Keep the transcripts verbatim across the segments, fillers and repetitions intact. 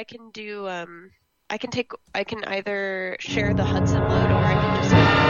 I can do. Um, I can take. I can either share the Hudson load, or I can just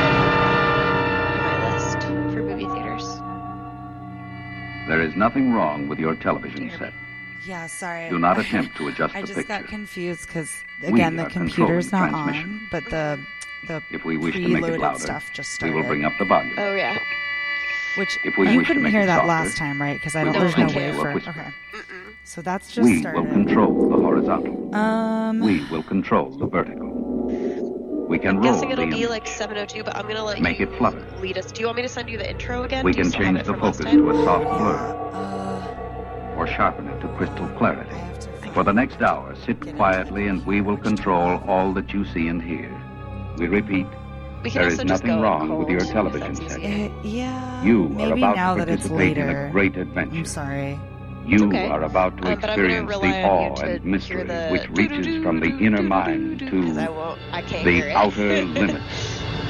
put my list for movie theaters. There is nothing wrong with your television set. Yeah, sorry. Do not attempt to adjust I the just picture. got confused because, again, We the are computer's not controlling on, but the the If we wish to make it preloaded louder, stuff just we started. will bring up the volume. Oh yeah. Which If we you wish to couldn't make hear it that softer, last time, right? Because I don't. No, There's I no way can't. for. Whisper. Okay. Mm-mm. So that's just We started. will control the horizontal. Um. We will control the vertical. We can I'm roll guessing it'll the be image. like seven oh two, but I'm gonna let Make you it flutter. lead us. Do you want me to send you the intro again? We Do you can still have change it the from last focus time? to a soft Yeah. blur Uh, or sharpen it to crystal clarity. I have to find For the next hour, sit Get quietly into and we will control all that you see and hear. We repeat, We can there also is just nothing go wrong and with your hold, if television that's set. easier. Uh, yeah. You maybe are about now to that it's participate in later. a great adventure. I'm sorry. You okay. are about to Um, but I'm gonna experience rely the on awe you to and mystery hear the which reaches from the inner mind Because I to won't. I can't the hear it. outer limits.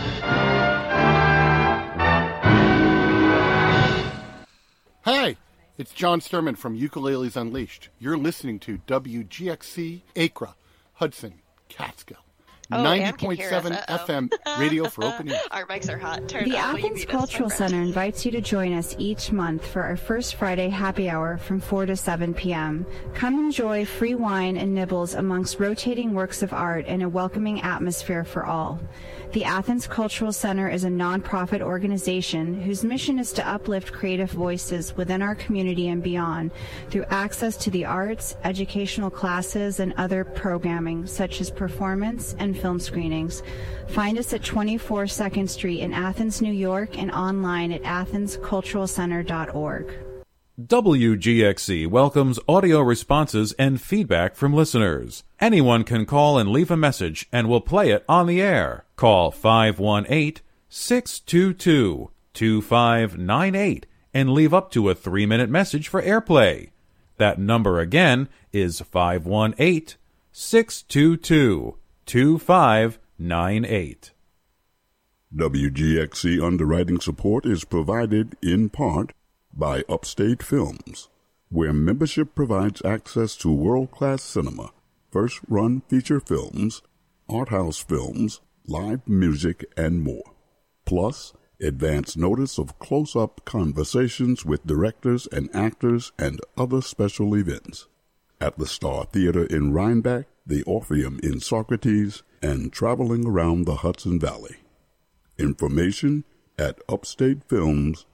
Hi, it's John Sturman from Ukuleles Unleashed. You're listening to W G X C Acra, Hudson, Catskill. Oh, ninety Ann can point hear seven us. Uh-oh. F M radio for open ears. Our mics are hot. Turn The up what you Athens need us, Cultural my friend. Center invites you to join us each month for our first Friday happy hour from four to seven p.m. Come enjoy free wine and nibbles amongst rotating works of art and a welcoming atmosphere for all. The Athens Cultural Center is a nonprofit organization whose mission is to uplift creative voices within our community and beyond through access to the arts, educational classes, and other programming such as performance and film screenings. Find us at twenty-four second Street in Athens, New York, and online at athens cultural center dot org. W G X C welcomes audio responses and feedback from listeners. Anyone can call and leave a message, and we'll play it on the air. Call five one eight, six two two, two five nine eight and leave up to a three-minute message for airplay. That number again is five one eight, six two two, two five nine eight. W G X C underwriting support is provided in part by Upstate Films, where membership provides access to world-class cinema, first-run feature films, art house films, live music, and more. Plus, advance notice of close-up conversations with directors and actors and other special events. At the Star Theater in Rhinebeck, the Orpheum in Socrates, and traveling around the Hudson Valley. Information at upstatefilms.org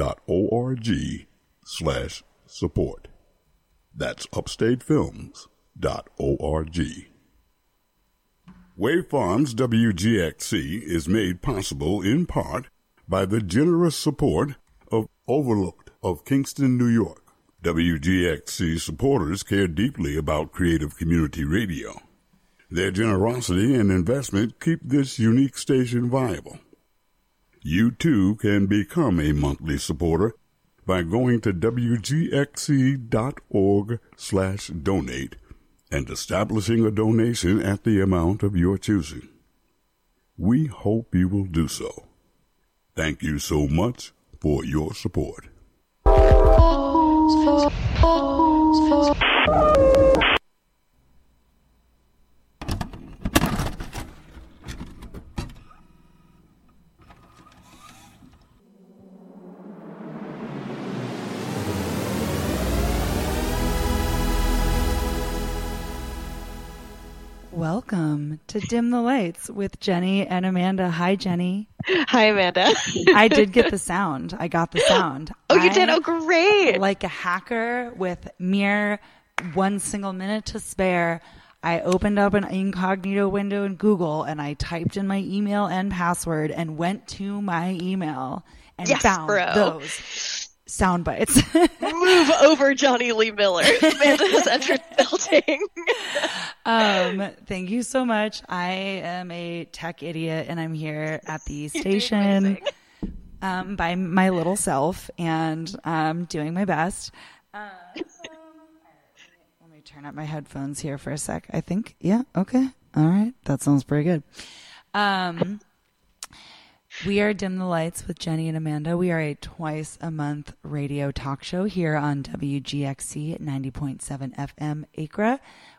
slash support. That's upstatefilms.org. Wave Farms W G X C is made possible in part by the generous support of Overlooked of Kingston, New York. W G X C supporters care deeply about creative community radio. Their generosity and investment keep this unique station viable. You too can become a monthly supporter by going to wgxc.org slash donate and establishing a donation at the amount of your choosing. We hope you will do so. Thank you so much for your support. Welcome to Dim the Lights with Jenny and Amanda. Hi, Jenny. Hi, Amanda. I did get the sound. I got the sound. Oh, you I, did? Oh, great. Like a hacker with mere one single minute to spare, I opened up an incognito window in Google and I typed in my email and password and went to my email and yes, found bro. those sound bites. Move over, Johnny Lee Miller. Amanda has entered the building. um, thank you so much. I am a tech idiot and I'm here at the station um, by my little self and um, doing my best. Uh, let me turn up my headphones here for a sec. I think, yeah, okay. All right. That sounds pretty good. Um, we are Dim the Lights with Jenny and Amanda. We are a twice a month radio talk show here on W G X C at ninety point seven F M Acra.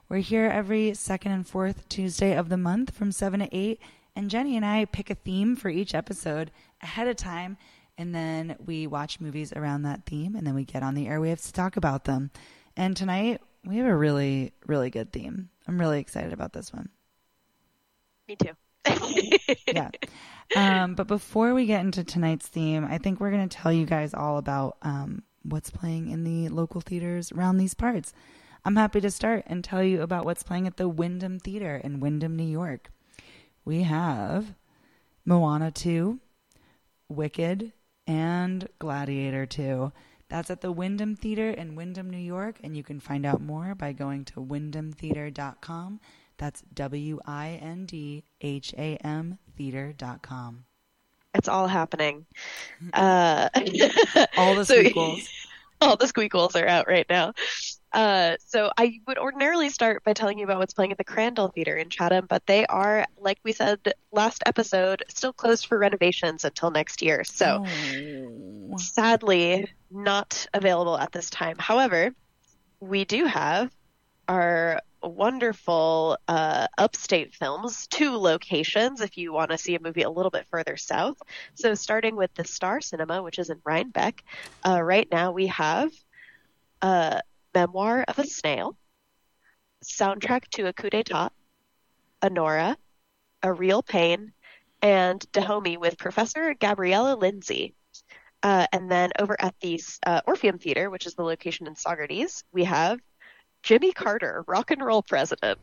We're here every second and fourth Tuesday of the month from seven to eight, and Jenny and I pick a theme for each episode ahead of time, and then we watch movies around that theme, and then we get on the airwaves to talk about them. And tonight, we have a really, really good theme. I'm really excited about this one. Me too. Yeah. Um, but before we get into tonight's theme, I think we're going to tell you guys all about um, what's playing in the local theaters around these parts. I'm happy to start and tell you about what's playing at the Wyndham Theater in Wyndham, New York. We have Moana two, Wicked, and Gladiator two. That's at the Wyndham Theater in Wyndham, New York, and you can find out more by going to wyndham theater dot com. That's W I N D H A M theater dot com. It's all happening. Uh, all the so, squeakles. All the squeakles are out right now. Uh, so I would ordinarily start by telling you about what's playing at the Crandall Theater in Chatham, but they are, like we said last episode, still closed for renovations until next year. So Oh. sadly, not available at this time. However, we do have our wonderful uh, upstate films, two locations if you want to see a movie a little bit further south. So starting with the Star Cinema, which is in Rhinebeck, uh, right now we have a Memoir of a Snail, Soundtrack to a Coup d'etat, Honora, A Real Pain, and Dahomey with Professor Gabriella Lindsay. Uh, and then over at the uh, Orpheum Theater, which is the location in Saugerties, we have Jimmy Carter, Rock and Roll President.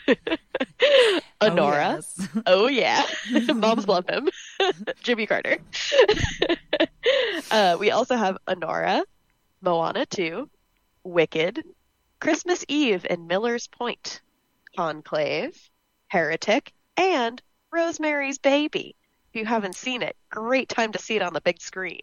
Honora. Oh, oh yeah. Moms love him. Jimmy Carter. uh, we also have Honora, Moana two, Wicked, Christmas Eve in Miller's Point, Conclave, Heretic, and Rosemary's Baby. If you haven't seen it, great time to see it on the big screen.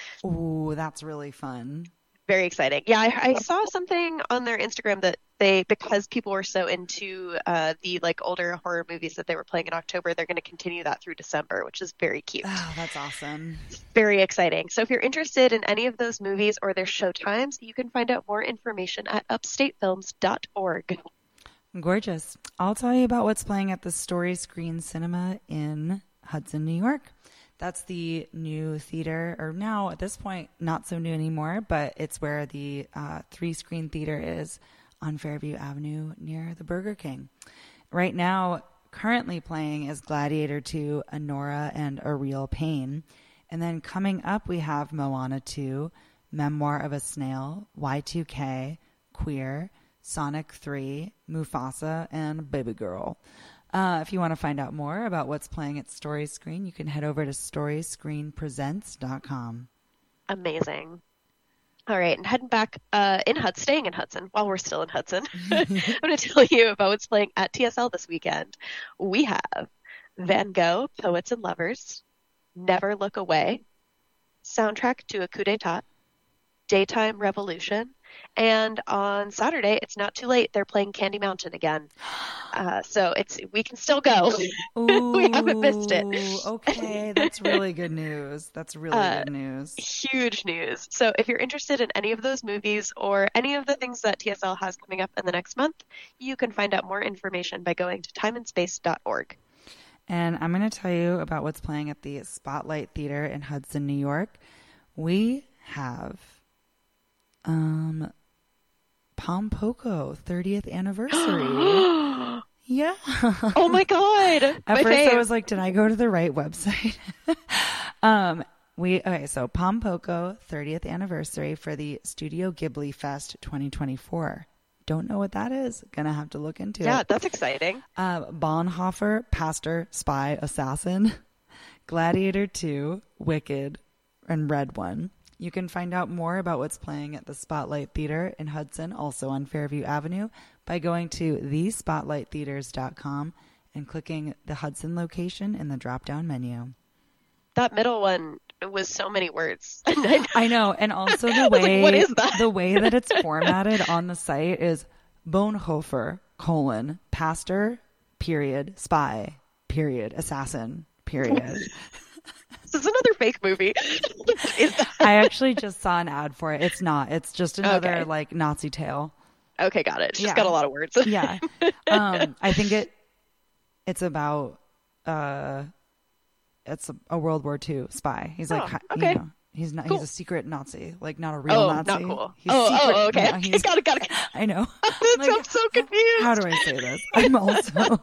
Ooh, that's really fun. Very exciting. Yeah, I, I saw something on their Instagram that they, because people were so into uh, the like older horror movies that they were playing in October, they're going to continue that through December, which is very cute. Oh, that's awesome. Very exciting. So if you're interested in any of those movies or their show times, you can find out more information at upstate films dot org. Gorgeous. I'll tell you about what's playing at the Story Screen Cinema in Hudson, New York. That's the new theater, or now at this point, not so new anymore, but it's where the uh, three-screen theater is on Fairview Avenue near the Burger King. Right now, currently playing is Gladiator two, Honora, and A Real Pain. And then coming up, we have Moana two, Memoir of a Snail, Y two K, Queer, Sonic three, Mufasa, and Baby Girl. Uh, if you want to find out more about what's playing at Story Screen, you can head over to story screen presents dot com. Amazing. All right, and heading back uh, in Hudson, staying in Hudson, while we're still in Hudson, I'm going to tell you about what's playing at T S L this weekend. We have Van Gogh, Poets and Lovers, Never Look Away, Soundtrack to a Coup d'etat, Daytime Revolution, and on Saturday, it's not too late. They're playing Candy Mountain again. Uh, so it's we can still go. We haven't missed it. Okay, that's really good news. That's really uh, good news. Huge news. So if you're interested in any of those movies or any of the things that T S L has coming up in the next month, you can find out more information by going to time and space dot org. And I'm going to tell you about what's playing at the Spotlight Theater in Hudson, New York. We have um, Pom Poko thirtieth anniversary. Yeah. Oh my God. At my first fave. I was like, did I go to the right website? um, we okay, so Pom Poko thirtieth anniversary for the Studio Ghibli Fest twenty twenty-four. Don't know what that is. Gonna have to look into yeah, it. Yeah, that's exciting. Uh, Bonhoeffer, Pastor, Spy, Assassin, Gladiator two, Wicked, and Red One. You can find out more about what's playing at the Spotlight Theater in Hudson, also on Fairview Avenue, by going to the spotlight theaters dot com and clicking the Hudson location in the drop-down menu. That middle one was so many words. I know, and also the way like, what is that? the way that it's formatted on the site is Bonhoeffer, colon, Pastor, period, Spy, period, Assassin, period. This is another fake movie. Is that? I actually just saw an ad for it. It's not. It's just another Okay. like Nazi tale. Okay, got it. She's Yeah. got a lot of words. Yeah. Um, I think it it's about uh, it's a, a World War Two spy. He's like, Oh, hi- okay. you know, he's not. Cool. He's a secret Nazi, like not a real Oh, Nazi. not cool. He's Oh, secret, oh, okay. yeah, he's- got it, got it. I know. That's, Like, I'm so confused. How do I say this? I'm also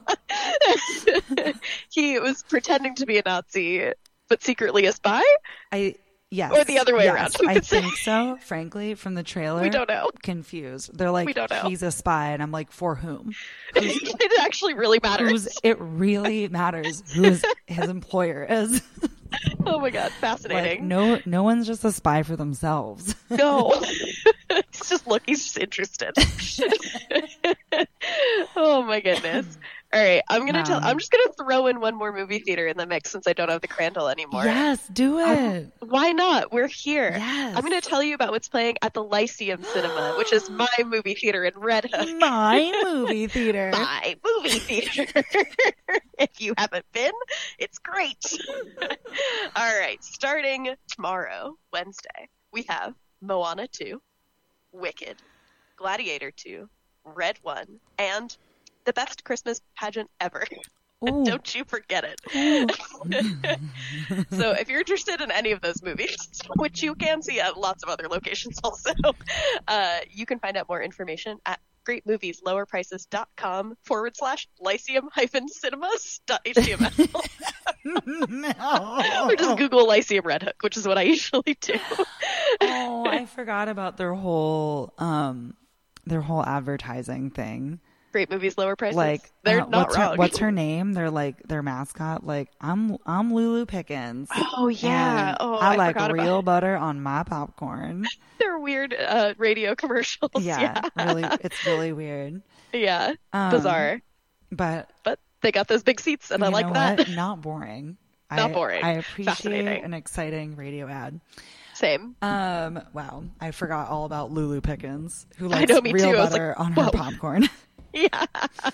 He was pretending to be a Nazi, but secretly a spy? I yes. Or the other way yes, around, who I could say? think so. Frankly, from the trailer, We don't know. confused. They're like, We don't know. he's a spy, and I'm like, for whom? It actually really matters. Who's it really matters who his, his employer is. Oh my god, Like, fascinating. no, no one's just a spy for themselves. No. He's just look, he's just interested. Oh my goodness. All right, I'm gonna tell. Um, I'm just gonna throw in one more movie theater in the mix since I don't have the Crandall anymore. Yes, do it. Why not? We're here. Yes. I'm gonna tell you about what's playing at the Lyceum Cinema, which is my movie theater in Red Hook. My movie theater. My movie theater. If you haven't been, it's great. All right, starting tomorrow, Wednesday, we have Moana two, Wicked, Gladiator two, Red One, and the best Christmas pageant ever. Ooh. Don't you forget it. So if you're interested in any of those movies, which you can see at lots of other locations also, uh, you can find out more information at greatmovieslowerprices.com forward slash lyceum hyphen cinemas dot html. No. Or just Google Lyceum Red Hook, which is what I usually do. Oh, I forgot about their whole um their whole advertising thing. Great movies, lower prices. Like they're uh, not what's wrong. her what's her name? They're like their mascot. Like I'm I'm Lulu Pickens. Oh yeah. and Oh, I, I like forgot about- real butter on my popcorn. They're weird uh, radio commercials. Yeah, Yeah. really, it's really weird. Yeah. Um, Bizarre. But But they got those big seats, and I you like know that. what? Not boring. Not I, boring. I appreciate Fascinating. an exciting radio ad. Same. Um, wow, I forgot all about Lulu Pickens, who I likes know, me real too. I was butter like, on her whoa. popcorn. Yeah.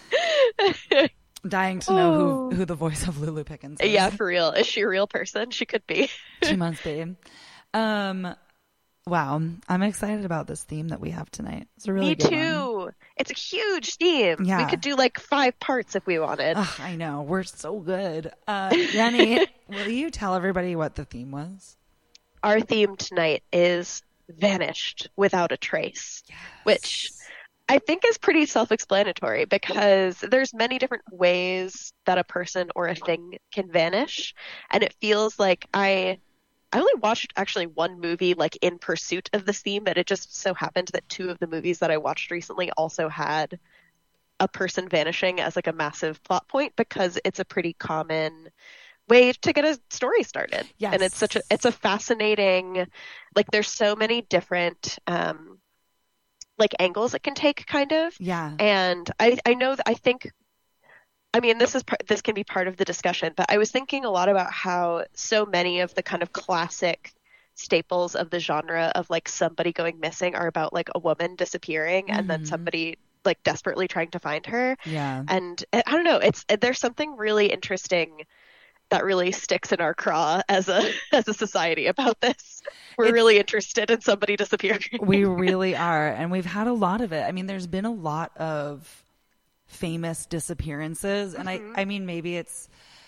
Dying to know Oh. who who the voice of Lulu Pickens is. Yeah, for real. Is she a real person? She could be. She must be. Um, wow, I'm excited about this theme that we have tonight. It's a really Me good too. one. It's a huge theme. We Yeah. could do like five parts if we wanted. Ugh, I know, we're so good. Uh, Jenny, will you tell everybody what the theme was? Our theme tonight is Vanished Without a Trace, which I think is pretty self-explanatory because there's many different ways that a person or a thing can vanish, and it feels like I I only watched actually one movie like in pursuit of this theme, but it just so happened that two of the movies that I watched recently also had a person vanishing as like a massive plot point because it's a pretty common way to get a story started. Yes. And it's such a it's a fascinating, like there's so many different um like angles it can take kind of. Yeah. And I I know that I think I mean this is part, this can be part of the discussion, but I was thinking a lot about how so many of the kind of classic staples of the genre of like somebody going missing are about like a woman disappearing and then Mhm. somebody like desperately trying to find her. Yeah. And I don't know, it's there's something really interesting that really sticks in our craw as a as a society about this. We're It's- really interested in somebody disappearing. We really are. And we've had a lot of it. I mean, there's been a lot of famous disappearances. And Mm-hmm. I, I mean, maybe it's,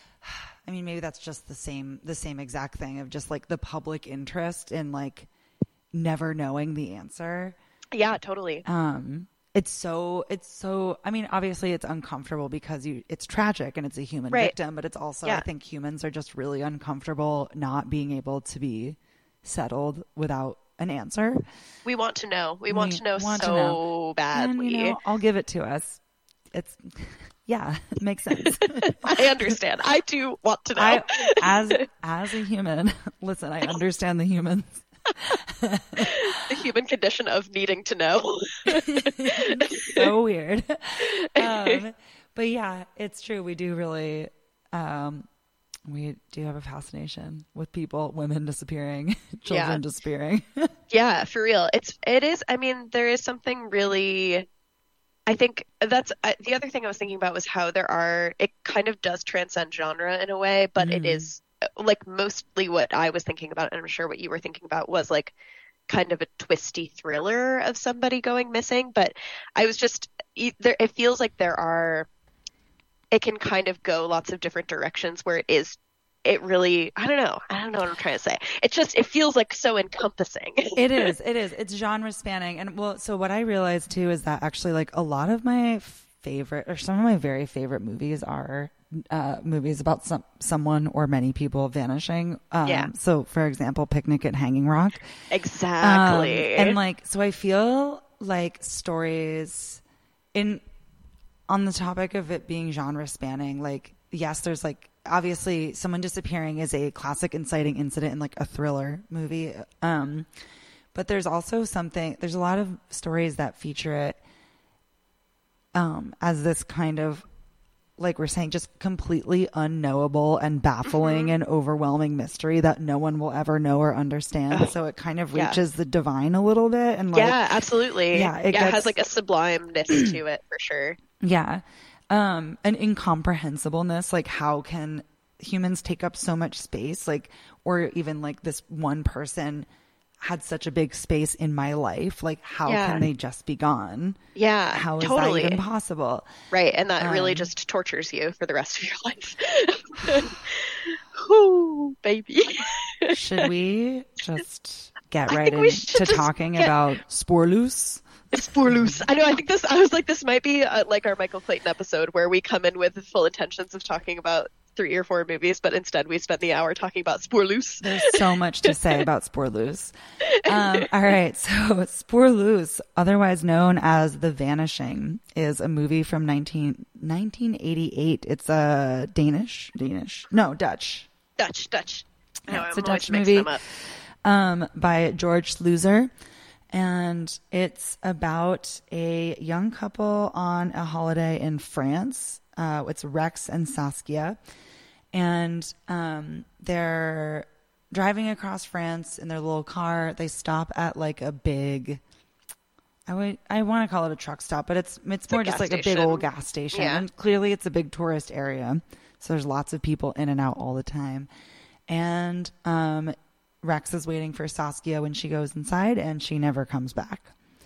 I mean, maybe that's just the same, the same exact thing of just like the public interest in like never knowing the answer. Yeah, totally. Um, it's so, it's so, I mean, obviously it's uncomfortable because you, it's tragic and it's a human Right. victim, but it's also, Yeah. I think humans are just really uncomfortable not being able to be settled without an answer. We want to know. We want We to know want to so know. badly. And, you know, I'll give it to us. It's, yeah, it makes sense. I understand. I do want to know. I, as, as a human, listen, I understand the humans. The human condition of needing to know. So weird. Um, but yeah, it's true. We do really, um, we do have a fascination with people, women disappearing, children Yeah. disappearing. Yeah, for real. It's it is. I mean, there is something really. I think that's uh, the other thing I was thinking about was how there are. It kind of does transcend genre in a way, but it Mm. is uh, like mostly what I was thinking about, and I'm sure what you were thinking about was like kind of a twisty thriller of somebody going missing. But I was just, there, it feels like there are, it can kind of go lots of different directions where it is, it really, I don't know. I don't know what I'm trying to say. It's just, it feels like so encompassing. It is. It is. It's genre spanning. And well, so what I realized too is that actually like a lot of my favorite or some of my very favorite movies are uh, movies about some someone or many people vanishing. Um, yeah. So for example, Picnic at Hanging Rock. Exactly. Um, and like, so I feel like stories in, on the topic of it being genre spanning, like, yes, there's like, obviously someone disappearing is a classic inciting incident in like a thriller movie. Um, but there's also something, there's a lot of stories that feature it um, as this kind of, like we're saying, just completely unknowable and baffling mm-hmm. and overwhelming mystery that no one will ever know or understand. Ugh. So it kind of reaches yeah. the divine a little bit. And like, yeah, absolutely. Yeah, it, yeah, gets, it has like a sublimeness to it for sure. Yeah. Um, an incomprehensibleness, like how can humans take up so much space, like, or even like this one person had such a big space in my life, like how yeah. can they just be gone? Yeah, how is totally. that even possible? Right, and that um, really just tortures you for the rest of your life. Ooh, baby. Should we just get right into talking get... about Spoorloos? Spoorloos. I know. I think this. I was like, this might be uh, like our Michael Clayton episode where we come in with full intentions of talking about three or four movies, but instead we spend the hour talking about Spoorloos. There's so much to say about Spoorloos. Um, all right, so Spoorloos, otherwise known as The Vanishing, is a movie from nineteen, nineteen eighty-eight. It's a Danish, Danish, no Dutch, Dutch, Dutch. Yeah, no, it's I'm a Dutch movie um, by George Sluizer. And it's about a young couple on a holiday in France. Uh, it's Rex and Saskia. And um, they're driving across France in their little car. They stop at like a big, I would, I want to call it a truck stop, but it's it's, it's more just like station. a big old gas station. Yeah. And clearly it's a big tourist area. So there's lots of people in and out all the time. And um Rex is waiting for Saskia when she goes inside, and she never comes back.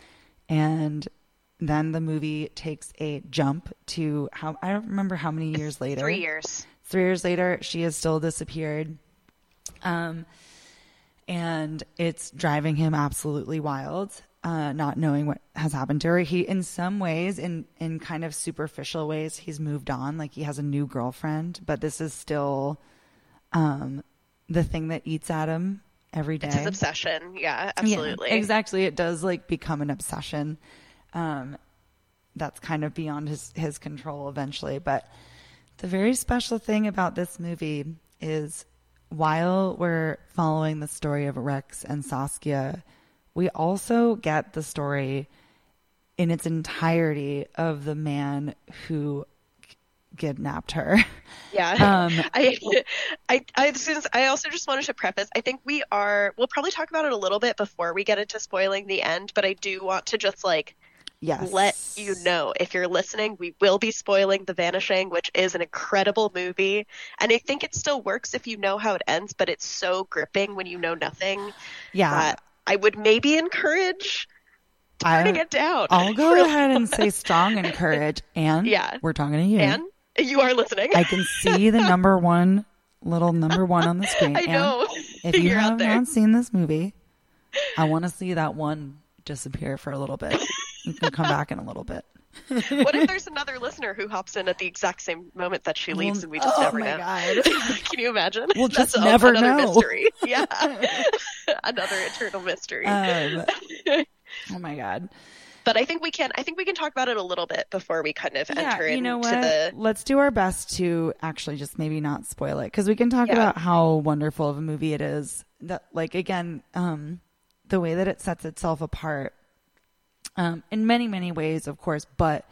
And then the movie takes a jump to how, I don't remember how many years later. Three years. Three years later, she has still disappeared. Um, and it's driving him absolutely wild, uh, not knowing what has happened to her. He, in some ways, in, in kind of superficial ways, he's moved on. Like he has a new girlfriend, but this is still um, the thing that eats at him every day. It's his obsession. Yeah, absolutely. Yeah, exactly. It does like become an obsession. Um, that's kind of beyond his, his control eventually. But the very special thing about this movie is while we're following the story of Rex and Saskia, we also get the story in its entirety of the man who kidnapped her. Yeah. Um, I, I, I, I also just wanted to preface, I think we are, we'll probably talk about it a little bit before we get into spoiling the end, but I do want to just like, yes. let you know, if you're listening, we will be spoiling The Vanishing, which is an incredible movie. And I think it still works if you know how it ends, but it's so gripping when you know nothing. Yeah. That I would maybe encourage turning I, it down. I'll go ahead and say strong encourage. And yeah. we're talking to you. And you are listening. I can see the number one, little number one on the screen. I know. And if you You're have not seen this movie, I want to see that one disappear for a little bit. You can come back in a little bit. What if there's another listener who hops in at the exact same moment that she leaves, well, and we just oh never my know? God. Can you imagine? We'll just That's never another know. Mystery. Yeah, another eternal mystery. Um, oh my God. But I think we can. I think we can talk about it a little bit before we kind of yeah, enter you know into what? the. Let's do our best to actually just maybe not spoil it, because we can talk yeah. about how wonderful of a movie it is. That, like, again, um, the way that it sets itself apart, um, in many many ways, of course, but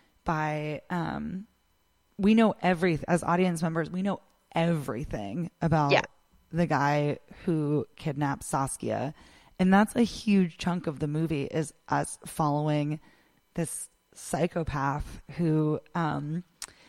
by um, we know everything as audience members. We know everything about yeah. the guy who kidnapped Saskia. And that's a huge chunk of the movie, is us following this psychopath who, um,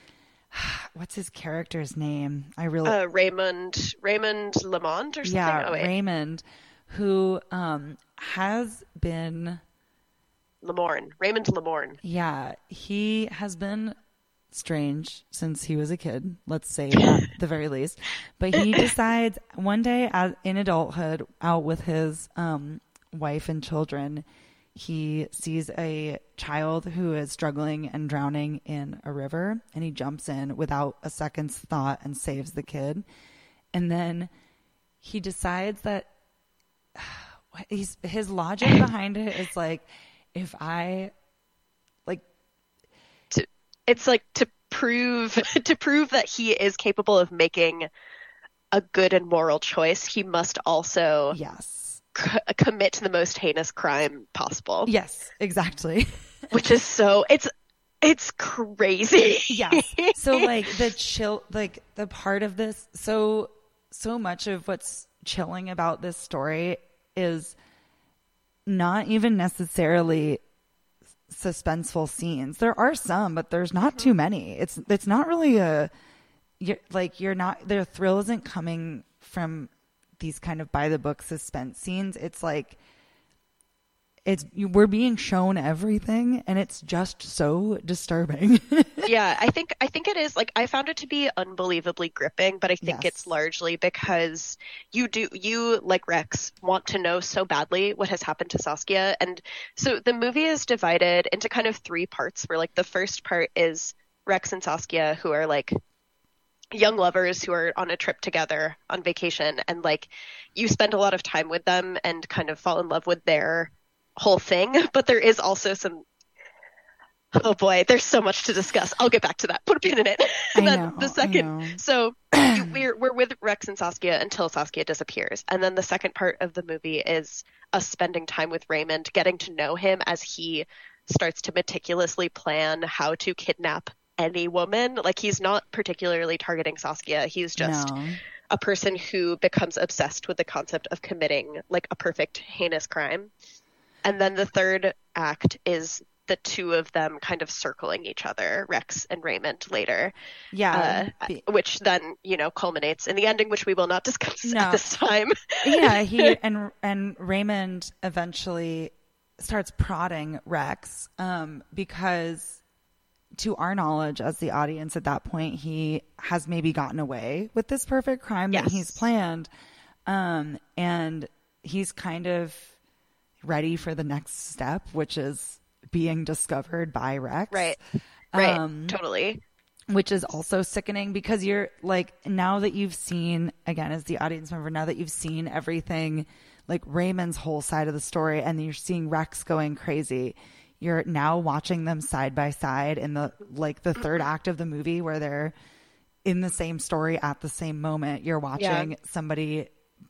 what's his character's name? I really, uh, Raymond, Raymond Lamont or something. Yeah, oh, wait. Raymond, who um, has been Lamorne, Raymond Lamorne. Yeah, he has been strange since he was a kid, let's say at the very least. But he decides one day as, in adulthood, out with his um, wife and children, he sees a child who is struggling and drowning in a river, and he jumps in without a second's thought and saves the kid. And then he decides that he's, his logic behind it is like, if I like to, it's like to prove to prove that he is capable of making a good and moral choice, he must also yes c- commit the most heinous crime possible. Yes, exactly. Which is so it's it's crazy. Yes. So like the chill, like the part of this, so so much of what's chilling about this story is not even necessarily suspenseful scenes. There are some, but there's not too many. It's it's not really a you're, like you're not their thrill isn't coming from these kind of by the book suspense scenes. It's like it's we're being shown everything, and it's just so disturbing. Yeah, I think I think it is like I found it to be unbelievably gripping, but I think Yes. it's largely because you do you like Rex want to know so badly what has happened to Saskia, and so the movie is divided into kind of three parts. Where like the first part is Rex and Saskia, who are like young lovers who are on a trip together on vacation, and like you spend a lot of time with them and kind of fall in love with their whole thing. But there is also some oh boy, there's so much to discuss. I'll get back to that. Put a pin in it. And I then know, the I second, know. so you, we're we're with Rex and Saskia until Saskia disappears, and then the second part of the movie is us spending time with Raymond, getting to know him as he starts to meticulously plan how to kidnap any woman. Like he's not particularly targeting Saskia. He's just No. a person who becomes obsessed with the concept of committing like a perfect heinous crime. And then the third act is the two of them kind of circling each other, Rex and Raymond, later. Yeah. Uh, Be- which then, you know, culminates in the ending, which we will not discuss No. at this time. yeah, he and and Raymond eventually starts prodding Rex um, because, to our knowledge, as the audience at that point, he has maybe gotten away with this perfect crime that Yes. he's planned, um, and he's kind of ready for the next step, which is being discovered by Rex. Right. Right. Um, totally. which is also sickening because you're like, now that you've seen, again, as the audience member, now that you've seen everything, like Raymond's whole side of the story, and then you're seeing Rex going crazy, you're now watching them side by side in the, like the third act of the movie where they're in the same story at the same moment. You're watching Yeah. somebody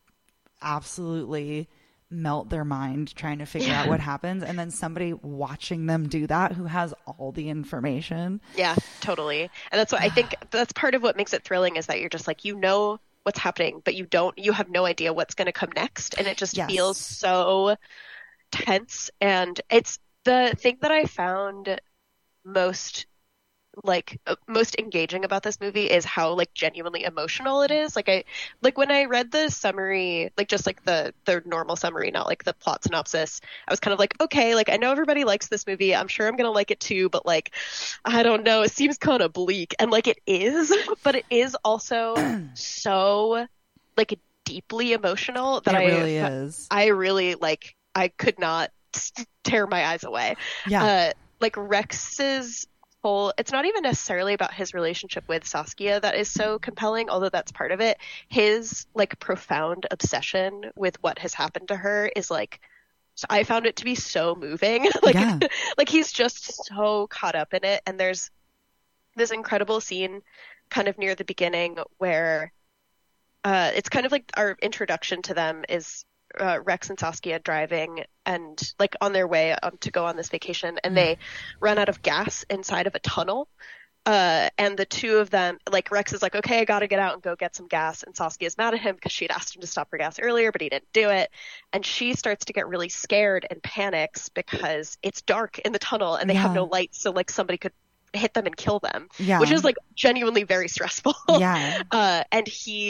absolutely melt their mind trying to figure out what happens, and then somebody watching them do that who has all the information. Yeah, totally. And that's what I think that's part of what makes it thrilling, is that you're just like, you know what's happening, but you don't, you have no idea what's going to come next. And it just Yes. feels so tense. And it's the thing that I found most like uh, most engaging about this movie is how like genuinely emotional it is. Like I like when I read the summary, like just like the the normal summary, not like the plot synopsis, I was kind of like, okay, like I know everybody likes this movie, I'm sure I'm gonna like it too, but like I don't know, it seems kind of bleak. And like it is, but it is also so like deeply emotional that It I really is. I really like I could not tear my eyes away. Yeah. Uh, like Rex's whole, it's not even necessarily about his relationship with Saskia that is so compelling, although that's part of it. His like profound obsession with what has happened to her is like, I found it to be so moving. like, Yeah. like he's just so caught up in it. And there's this incredible scene kind of near the beginning where uh, it's kind of like our introduction to them is Uh, Rex and Saskia driving and like on their way um, to go on this vacation, and they run out of gas inside of a tunnel. Uh, and the two of them, like Rex is like, okay, I got to get out and go get some gas. And Saskia is mad at him because she'd asked him to stop for gas earlier, but he didn't do it. And she starts to get really scared and panics because it's dark in the tunnel and they have Yeah. no lights. So like somebody could hit them and kill them, Yeah. which is like genuinely very stressful. Yeah. Uh, and he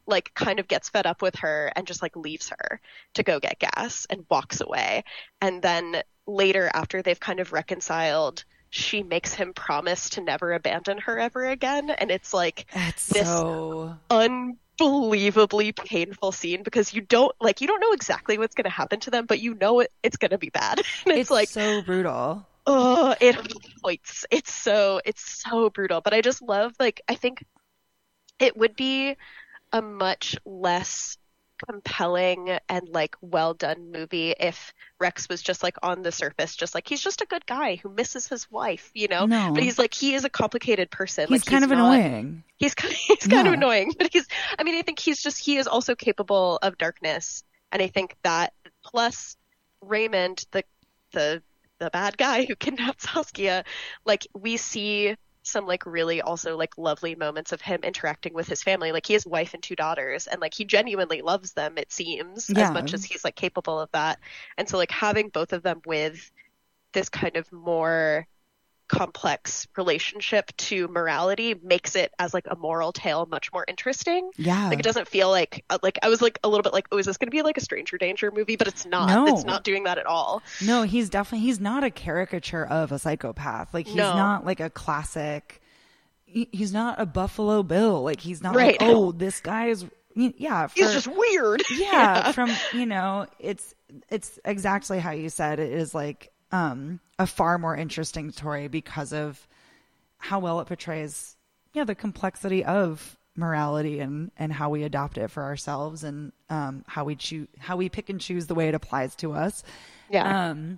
like kind of gets fed up with her and just like leaves her to go get gas and walks away. And then later, after they've kind of reconciled, she makes him promise to never abandon her ever again. And it's like That's this so unbelievably painful scene, because you don't like you don't know exactly what's going to happen to them, but you know it, it's going to be bad. And it's, it's like so brutal. Oh, it hurts. It's so it's so brutal. But I just love, like, I think it would be a much less compelling and like well done movie if Rex was just like on the surface, just like he's just a good guy who misses his wife, you know. No. But he's like he is a complicated person. He's like, kind he's of not, annoying. He's kind of, he's kind Yeah. of annoying, but he's. I mean, I think he's just he is also capable of darkness, and I think that plus Raymond, the the the bad guy who kidnapped Saskia, like we see some like really also like lovely moments of him interacting with his family. Like he has a wife and two daughters, and like he genuinely loves them, it seems, Yeah. as much as he's like capable of that. And so like having both of them with this kind of more complex relationship to morality makes it as like a moral tale much more interesting. Yeah. Like it doesn't feel like uh, like I was like a little bit like, oh, is this going to be like a Stranger Danger movie? But it's not. No. It's not doing that at all. No, he's definitely he's not a caricature of a psychopath. Like he's No. not like a classic. he- He's not a Buffalo Bill. Like he's not Right. like, oh, this guy is yeah. For, He's just weird. yeah, from you know, it's it's exactly how you said it is like um a far more interesting story because of how well it portrays yeah the complexity of morality and and how we adopt it for ourselves and um how we choose how we pick and choose the way it applies to us. Yeah. Um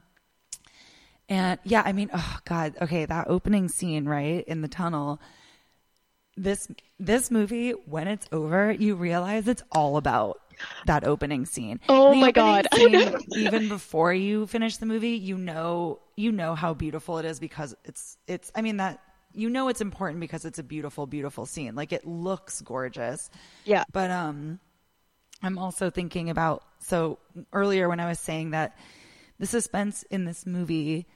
and yeah, I mean, oh God, okay, that opening scene, right, in the tunnel. This this movie, when it's over, you realize it's all about that opening scene. Oh The my opening God. scene, even before you finish the movie, you know you know how beautiful it is because it's it's I mean that you know it's important because it's a beautiful, beautiful scene. Like it looks gorgeous. Yeah. But um I'm also thinking about so earlier when I was saying that the suspense in this movie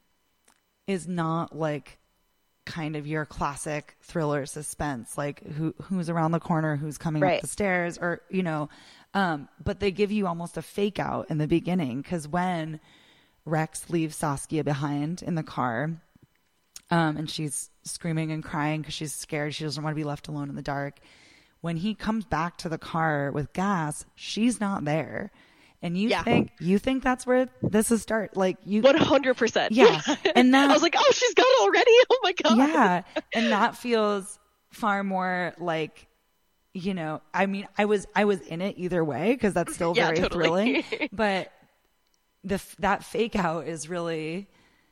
is not like kind of your classic thriller suspense, like who who's around the corner, who's coming Right. up the stairs, or you know, um, but they give you almost a fake out in the beginning because when Rex leaves Saskia behind in the car, um, and she's screaming and crying because she's scared, she doesn't want to be left alone in the dark. When he comes back to the car with gas, she's not there. And you Yeah. think you think that's where this is start like you one hundred percent. Yeah. And that I was like, oh, she's gone already. Oh my God. yeah. And that feels far more like, you know, I mean, I was, I was in it either way because that's still Yeah, very totally. thrilling, but the, that fake out is really,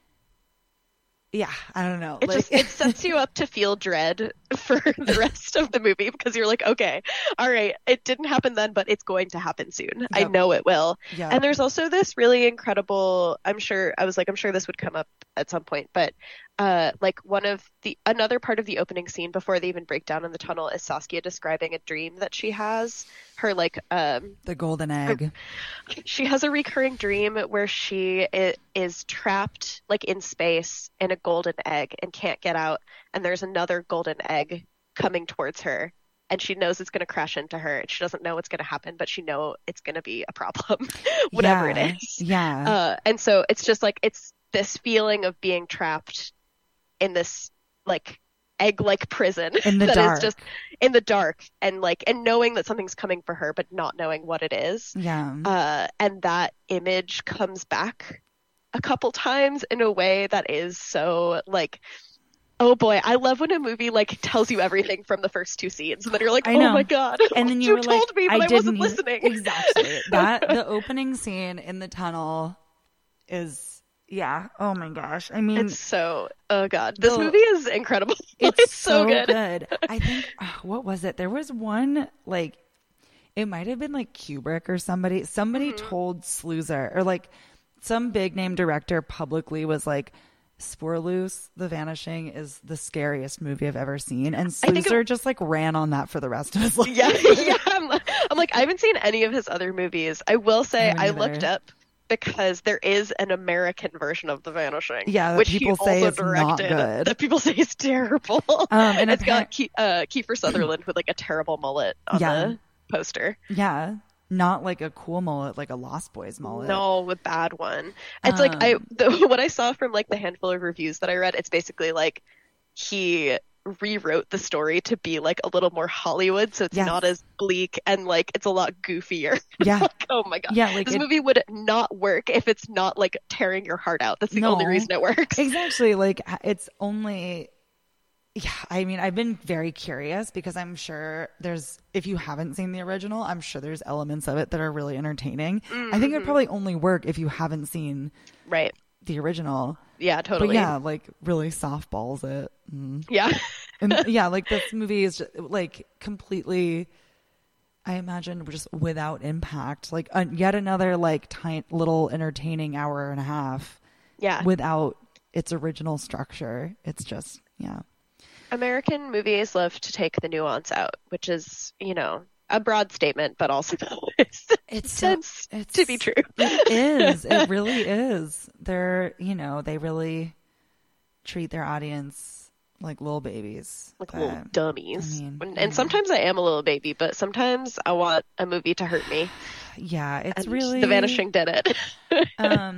yeah, I don't know. It like, just it sets you up to feel dread for the rest of the movie because you're like, okay, all right, it didn't happen then, but it's going to happen soon. I Yep. know it will. Yep. And there's also this really incredible, I'm sure, I was like, I'm sure this would come up at some point, but uh, like one of the, another part of the opening scene before they even break down in the tunnel is Saskia describing a dream that she has. Her like, um, the golden egg. she has a recurring dream where she i- is trapped like in space in a golden egg and can't get out, and there's another golden egg coming towards her, and she knows it's going to crash into her, and she doesn't know what's going to happen, but she know it's going to be a problem whatever Yeah. it is. Yeah. Uh, and so it's just like it's this feeling of being trapped in this like egg-like prison In the that dark. is just in the dark, and like and knowing that something's coming for her but not knowing what it is. yeah. Uh, and that image comes back a couple times in a way that is so like, oh boy, I love when a movie like tells you everything from the first two scenes, and then you're like, I oh know. my God, And then you, you were told like, me, but I, didn't wasn't even- listening. Exactly. That the opening scene in the tunnel is yeah. Oh my gosh. I mean, It's so, oh God, this The- movie is incredible. it's, It's, so, good. I think oh, what was it? There was one like it might have been like Kubrick or somebody. Somebody Mm-hmm. told Sluicer or like some big name director publicly was like, Spoorloos, The Vanishing is the scariest movie I've ever seen, and think it- Sluicer just like ran on that for the rest of his life. Yeah, yeah. I'm, I'm like, I haven't seen any of his other movies. I will say haven't I either. looked up because there is an American version of The Vanishing. Yeah, that which people he say also is not directed. good. That people say is terrible. Um, and it's got appar- Ke- uh, Kiefer Sutherland with like a terrible mullet on Yeah. the poster. Yeah. Not like a cool mullet, like a Lost Boys mullet. No, a bad one. It's um, like I the, what I saw from like the handful of reviews that I read, it's basically like he rewrote the story to be like a little more Hollywood, so it's yes. not as bleak and like it's a lot goofier. Yeah. Like, oh my god. Yeah, like this it, movie would not work if it's not like tearing your heart out. That's the no, only reason it works. Exactly. Like it's only yeah, I mean, I've been very curious because I'm sure there's, if you haven't seen the original, I'm sure there's elements of it that are really entertaining. Mm-hmm. I think it would probably only work if you haven't seen right the original. Yeah, totally. But yeah, like really softballs it. Mm. Yeah. And yeah, like this movie is just, like completely, I imagine, just without impact. Like uh, yet another like tiny little entertaining hour and a half. Yeah. Without its original structure. It's just, yeah. American movies love to take the nuance out, which is, you know, a broad statement, but also it's, it's tends so, it's, to be true. It is. It really is. They're, you know, they really treat their audience like little babies. Like little uh, dummies. I mean, and, yeah. and sometimes I am a little baby, but sometimes I want a movie to hurt me. Yeah, it's and really... The Vanishing did it. um,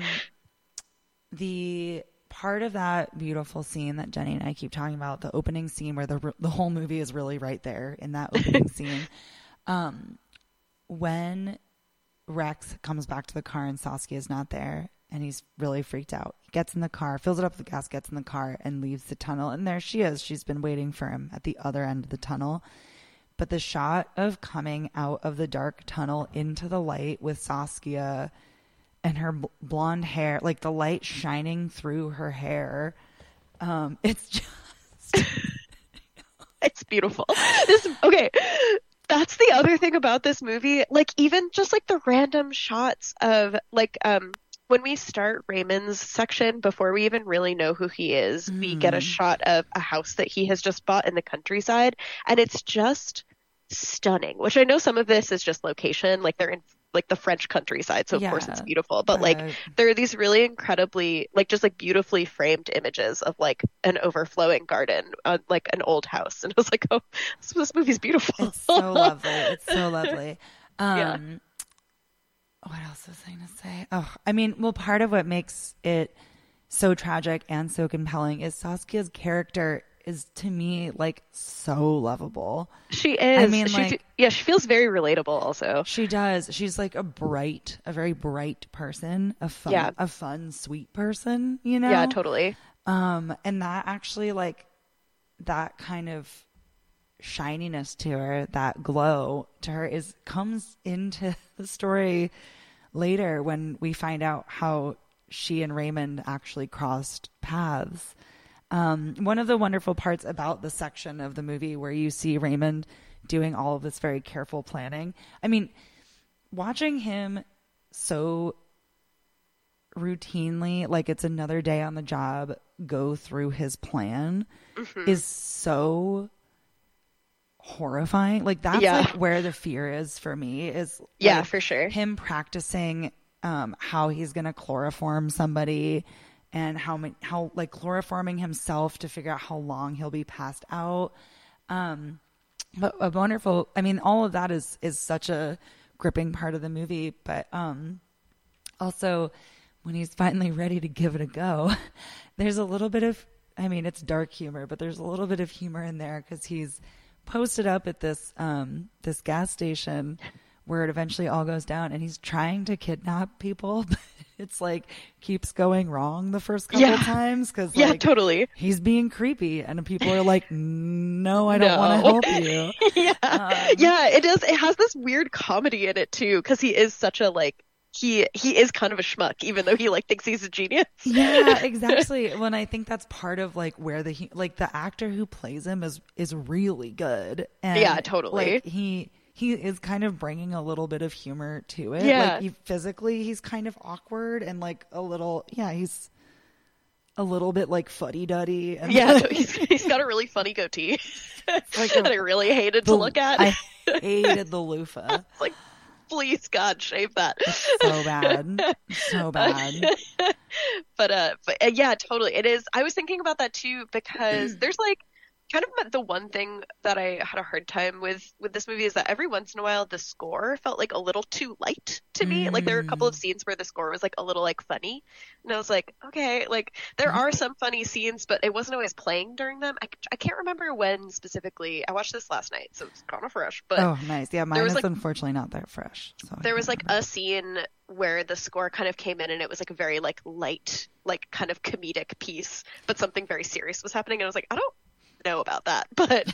the... part of that beautiful scene that Jenny and I keep talking about, the opening scene where the the whole movie is really right there in that opening scene. Um, when Rex comes back to the car and Saskia is not there and he's really freaked out. He gets in the car, fills it up with gas, gets in the car and leaves the tunnel. And there she is. She's been waiting for him at the other end of the tunnel. But the shot of coming out of the dark tunnel into the light with Saskia and her blonde hair, like the light shining through her hair. Um, it's just... It's beautiful. This, okay, that's the other thing about this movie. Like, even just like the random shots of like, um, when we start Raymond's section, before we even really know who he is, mm. we get a shot of a house that he has just bought in the countryside. And it's just stunning, which I know some of this is just location. Like they're in like the French countryside, so of yeah, course it's beautiful, but like uh, there are these really incredibly like just like beautifully framed images of like an overflowing garden, uh, like an old house, and I was like, oh, this, this movie's beautiful. It's so lovely. It's so lovely. Um yeah. What else was I gonna say? Oh, I mean, well, part of what makes it so tragic and so compelling is Saskia's character is, to me, like so lovable. She is. I mean, she, like, yeah, she feels very relatable also. She does. She's like a bright, a very bright person, a fun, yeah. a fun, sweet person, you know? Yeah, totally. Um, and that actually, like, that kind of shininess to her, that glow to her is, comes into the story later when we find out how she and Raymond actually crossed paths. Um, one of the wonderful parts about the section of the movie where you see Raymond doing all of this very careful planning. I mean, watching him so routinely, like it's another day on the job, go through his plan mm-hmm. is so horrifying. Like that's yeah. like where the fear is for me is like yeah, for sure. Him practicing um, how he's going to chloroform somebody. And how how like chloroforming himself to figure out how long he'll be passed out. Um, but a wonderful, I mean, all of that is is such a gripping part of the movie. But um, also, when he's finally ready to give it a go, there's a little bit of, I mean, it's dark humor, but there's a little bit of humor in there because he's posted up at this um this gas station where it eventually all goes down, and he's trying to kidnap people. But it's like keeps going wrong the first couple yeah. times because yeah, like, totally. He's being creepy, and people are like, "No, I don't no. want to help you." yeah, um, yeah, it is. It has this weird comedy in it too because he is such a like he he is kind of a schmuck, even though he like thinks he's a genius. Yeah, exactly. When I think that's part of like where the like the actor who plays him is is really good. And, yeah, totally. Like, he. He is kind of bringing a little bit of humor to it. Yeah. Like he, physically, he's kind of awkward and like a little, yeah, he's a little bit like fuddy-duddy. And yeah, no, he's, he's got a really funny goatee like that I really hated the, to look at. I hated the loofah. It's like, please, God, shave that. It's so bad. So bad. but, uh, but uh, yeah, totally. It is. I was thinking about that too because there's like, kind of the one thing that I had a hard time with with this movie is that every once in a while the score felt like a little too light to me. Mm. Like there were a couple of scenes where the score was like a little like funny, and I was like, okay, like there are some funny scenes, but it wasn't always playing during them. I, I can't remember when specifically. I watched this last night, so it's kind of fresh. But oh, nice. Yeah, mine is like, unfortunately not that fresh. So there was like a scene where the score kind of came in and it was like a very like light, like kind of comedic piece, but something very serious was happening, and I was like, I don't know about that, but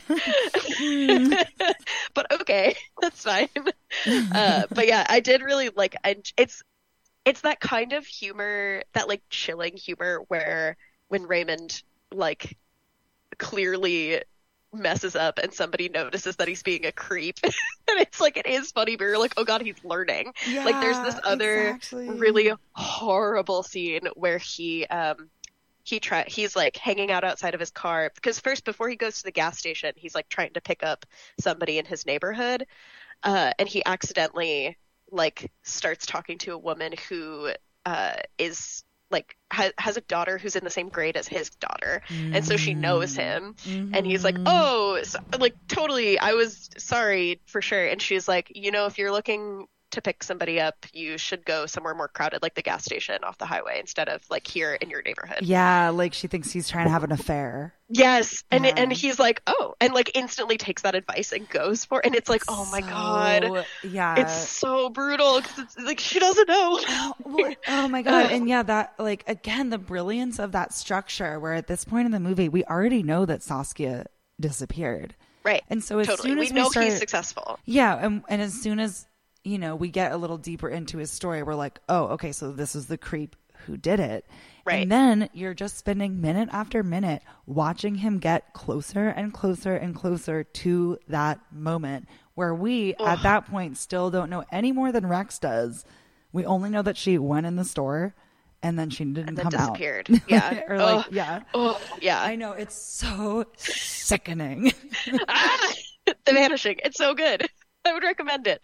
but okay, that's fine. Uh, but yeah, I did really like, and it's it's that kind of humor, that like chilling humor where when Raymond like clearly messes up and somebody notices that he's being a creep, and it's like it is funny, but you're like, oh god, he's learning. Yeah, like there's this other exactly. really horrible scene where he um he try he's like hanging out outside of his car, because first, before he goes to the gas station, he's like trying to pick up somebody in his neighborhood, uh and he accidentally like starts talking to a woman who uh is like ha- has a daughter who's in the same grade as his daughter, mm-hmm. and so she knows him, mm-hmm. and he's like, oh, so, like totally, I was sorry for sure, and she's like, you know, if you're looking to pick somebody up, you should go somewhere more crowded, like the gas station off the highway, instead of like here in your neighborhood. Yeah, like she thinks he's trying to have an affair. Yes, and yeah. and he's like, oh, and like instantly takes that advice and goes for it, and it's like, oh my so, god, yeah, it's so brutal, because it's like she doesn't know. Oh, well, oh my god, and yeah, that like again the brilliance of that structure, where at this point in the movie we already know that Saskia disappeared, right? And so as totally. soon as we we know start, he's successful, yeah, and and as soon as you know we get a little deeper into his story, we're like, oh, okay, so this is the creep who did it. Right. And then you're just spending minute after minute watching him get closer and closer and closer to that moment where we, Ugh. at that point, still don't know any more than Rex does. We only know that she went in the store and then she didn't and then come disappeared. out. Yeah. or like, oh. yeah. Oh, yeah. I know. It's so sickening. ah, The Vanishing. It's so good. I would recommend it.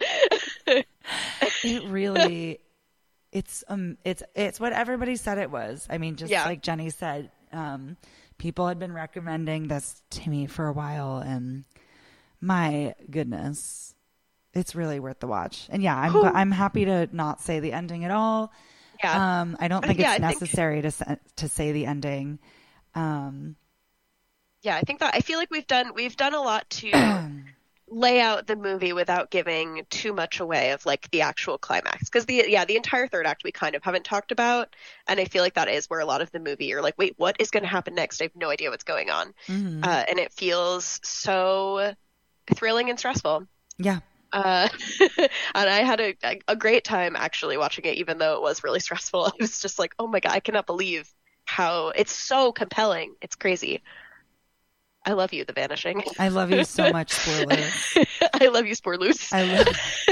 It really... It's um it's it's what everybody said it was. I mean, just yeah. like Jenny said, um, people had been recommending this to me for a while, and my goodness, it's really worth the watch. And yeah, I'm Ooh. I'm happy to not say the ending at all. Yeah. Um, I don't think yeah, it's I necessary think... to to say the ending. Um, yeah, I think that I feel like we've done we've done a lot to lay out the movie without giving too much away of like the actual climax, because the yeah the entire third act we kind of haven't talked about, and I feel like that is where a lot of the movie you're like, wait, what is going to happen next? I have no idea what's going on. Mm-hmm. uh, and it feels so thrilling and stressful. Yeah. Uh, and I had a, a great time actually watching it, even though it was really stressful. I was just like, oh my god, I cannot believe how it's so compelling. It's crazy. I love you, The Vanishing. I love you so much, Spoilers. I love you, Sporloose. I love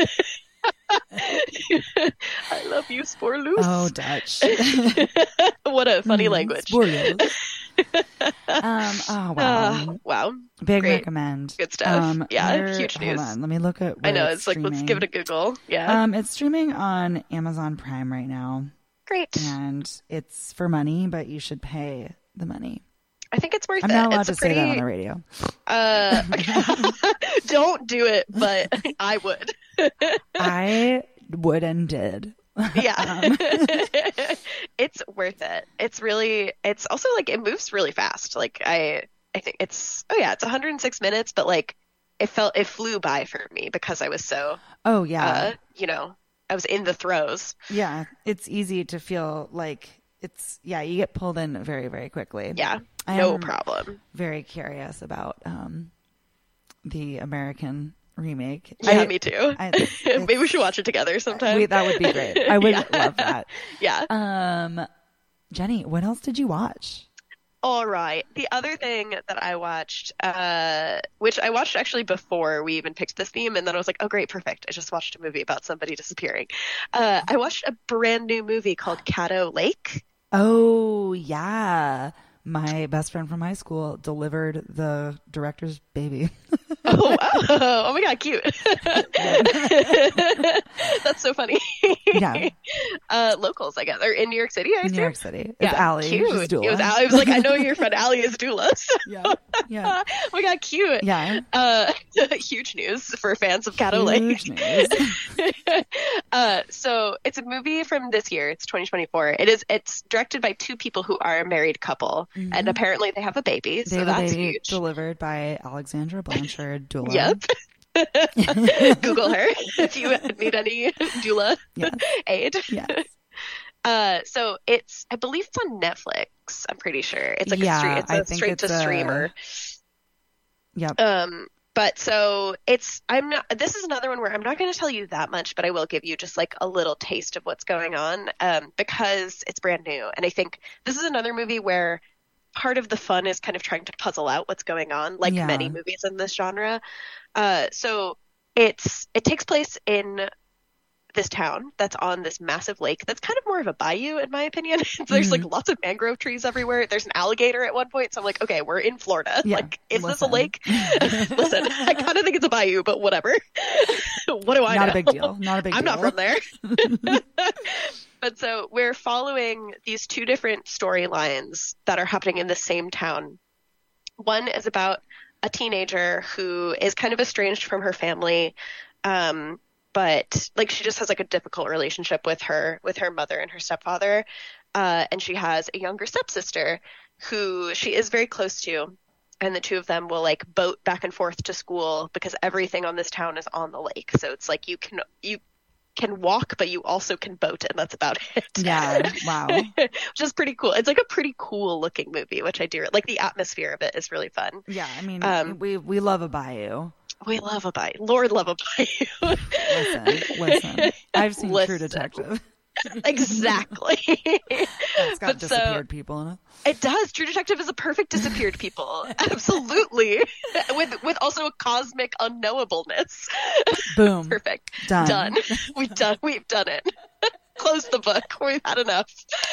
I love you, Sporloose. Oh, Dutch. What a funny mm, language. Sporloose. um, oh, wow. Uh, wow. Big Great. recommend. Good stuff. Um, yeah, where, huge news. Hold on, let me look at I know, it's, it's like, streaming. let's give it a Google. Yeah. Um, It's streaming on Amazon Prime right now. Great. And it's for money, but you should pay the money. I think it's worth I'm it. I'm not allowed it's to pretty... say that on the radio. Uh, don't do it, but I would. I would and did. Yeah. um. It's worth it. It's really, it's also like, it moves really fast. Like I, I think it's, oh yeah, it's one hundred six minutes, but like it felt, it flew by for me because I was so, oh yeah, uh, you know, I was in the throes. Yeah. It's easy to feel like it's, yeah, you get pulled in very, very quickly. Yeah. I no am problem. Very curious about um, the American remake. Yeah, I, me too. I, Maybe we should watch it together sometime. Wait, that would be great. I would yeah. love that. Yeah. Um, Jenny, what else did you watch? All right. The other thing that I watched, uh, which I watched actually before we even picked this theme, and then I was like, oh, great, perfect. I just watched a movie about somebody disappearing. Uh, I watched a brand new movie called Caddo Lake. Oh, yeah. My best friend from high school delivered the director's baby. oh, wow. Oh my god, cute. That's so funny. Yeah. uh, locals, I guess, or in New York City. I In assume. New York City. It's Yeah, Allie. cute. She's doula. It was Allie. I was like, I know your friend Allie is doula. So. Yeah. Yeah. Oh my god, cute. Yeah. Uh, huge news for fans of Caddo Lake. Huge news. uh, so it's a movie from this year. It's twenty twenty-four. It is. It's directed by two people who are a married couple, Mhm. and apparently they have a baby. They So have a that's baby huge. delivered by Alexandra Blanchard, doula. Yep. Google her if you need any doula Yes. aid. Yes. Uh, so it's, I believe it's on Netflix. I'm pretty sure it's like Yeah, a stream. It's I a think straight it's to a- streamer. Yep. Um, but so it's, I'm not, this is another one where I'm not going to tell you that much, but I will give you just like a little taste of what's going on, um, because it's brand new. And I think this is another movie where part of the fun is kind of trying to puzzle out what's going on, like Yeah. many movies in this genre. Uh, so it's, it takes place in this town that's on this massive lake that's kind of more of a bayou in my opinion. There's like lots of mangrove trees everywhere. There's an alligator at one point, so I'm like, okay, we're in Florida. Yeah, Like, is this listen. a lake? Listen, I kind of think it's a bayou, but whatever. What do I Not know? a big deal. Not a big I'm deal. not from there. But so we're following these two different storylines that are happening in the same town. One is about a teenager who is kind of estranged from her family, um, but like she just has like a difficult relationship with her with her mother and her stepfather, uh, and she has a younger stepsister who she is very close to, and the two of them will like boat back and forth to school because everything on this town is on the lake. So it's like you can you can walk, but you also can boat, and that's about it. Yeah. Wow. Which is pretty cool. It's like a pretty cool looking movie, which I do like. The atmosphere of it is really fun. Yeah. I mean, Um, we we love a bayou. We love a bayou. Lord love a bayou. Listen, listen. I've seen True Listen. Detective. Exactly. It's got But so- disappeared people in it. It does. True Detective is a perfect disappeared people. Absolutely. With with also a cosmic unknowableness. Boom. Perfect. Done. Done. We've done we've done it. Close the book. We've had enough.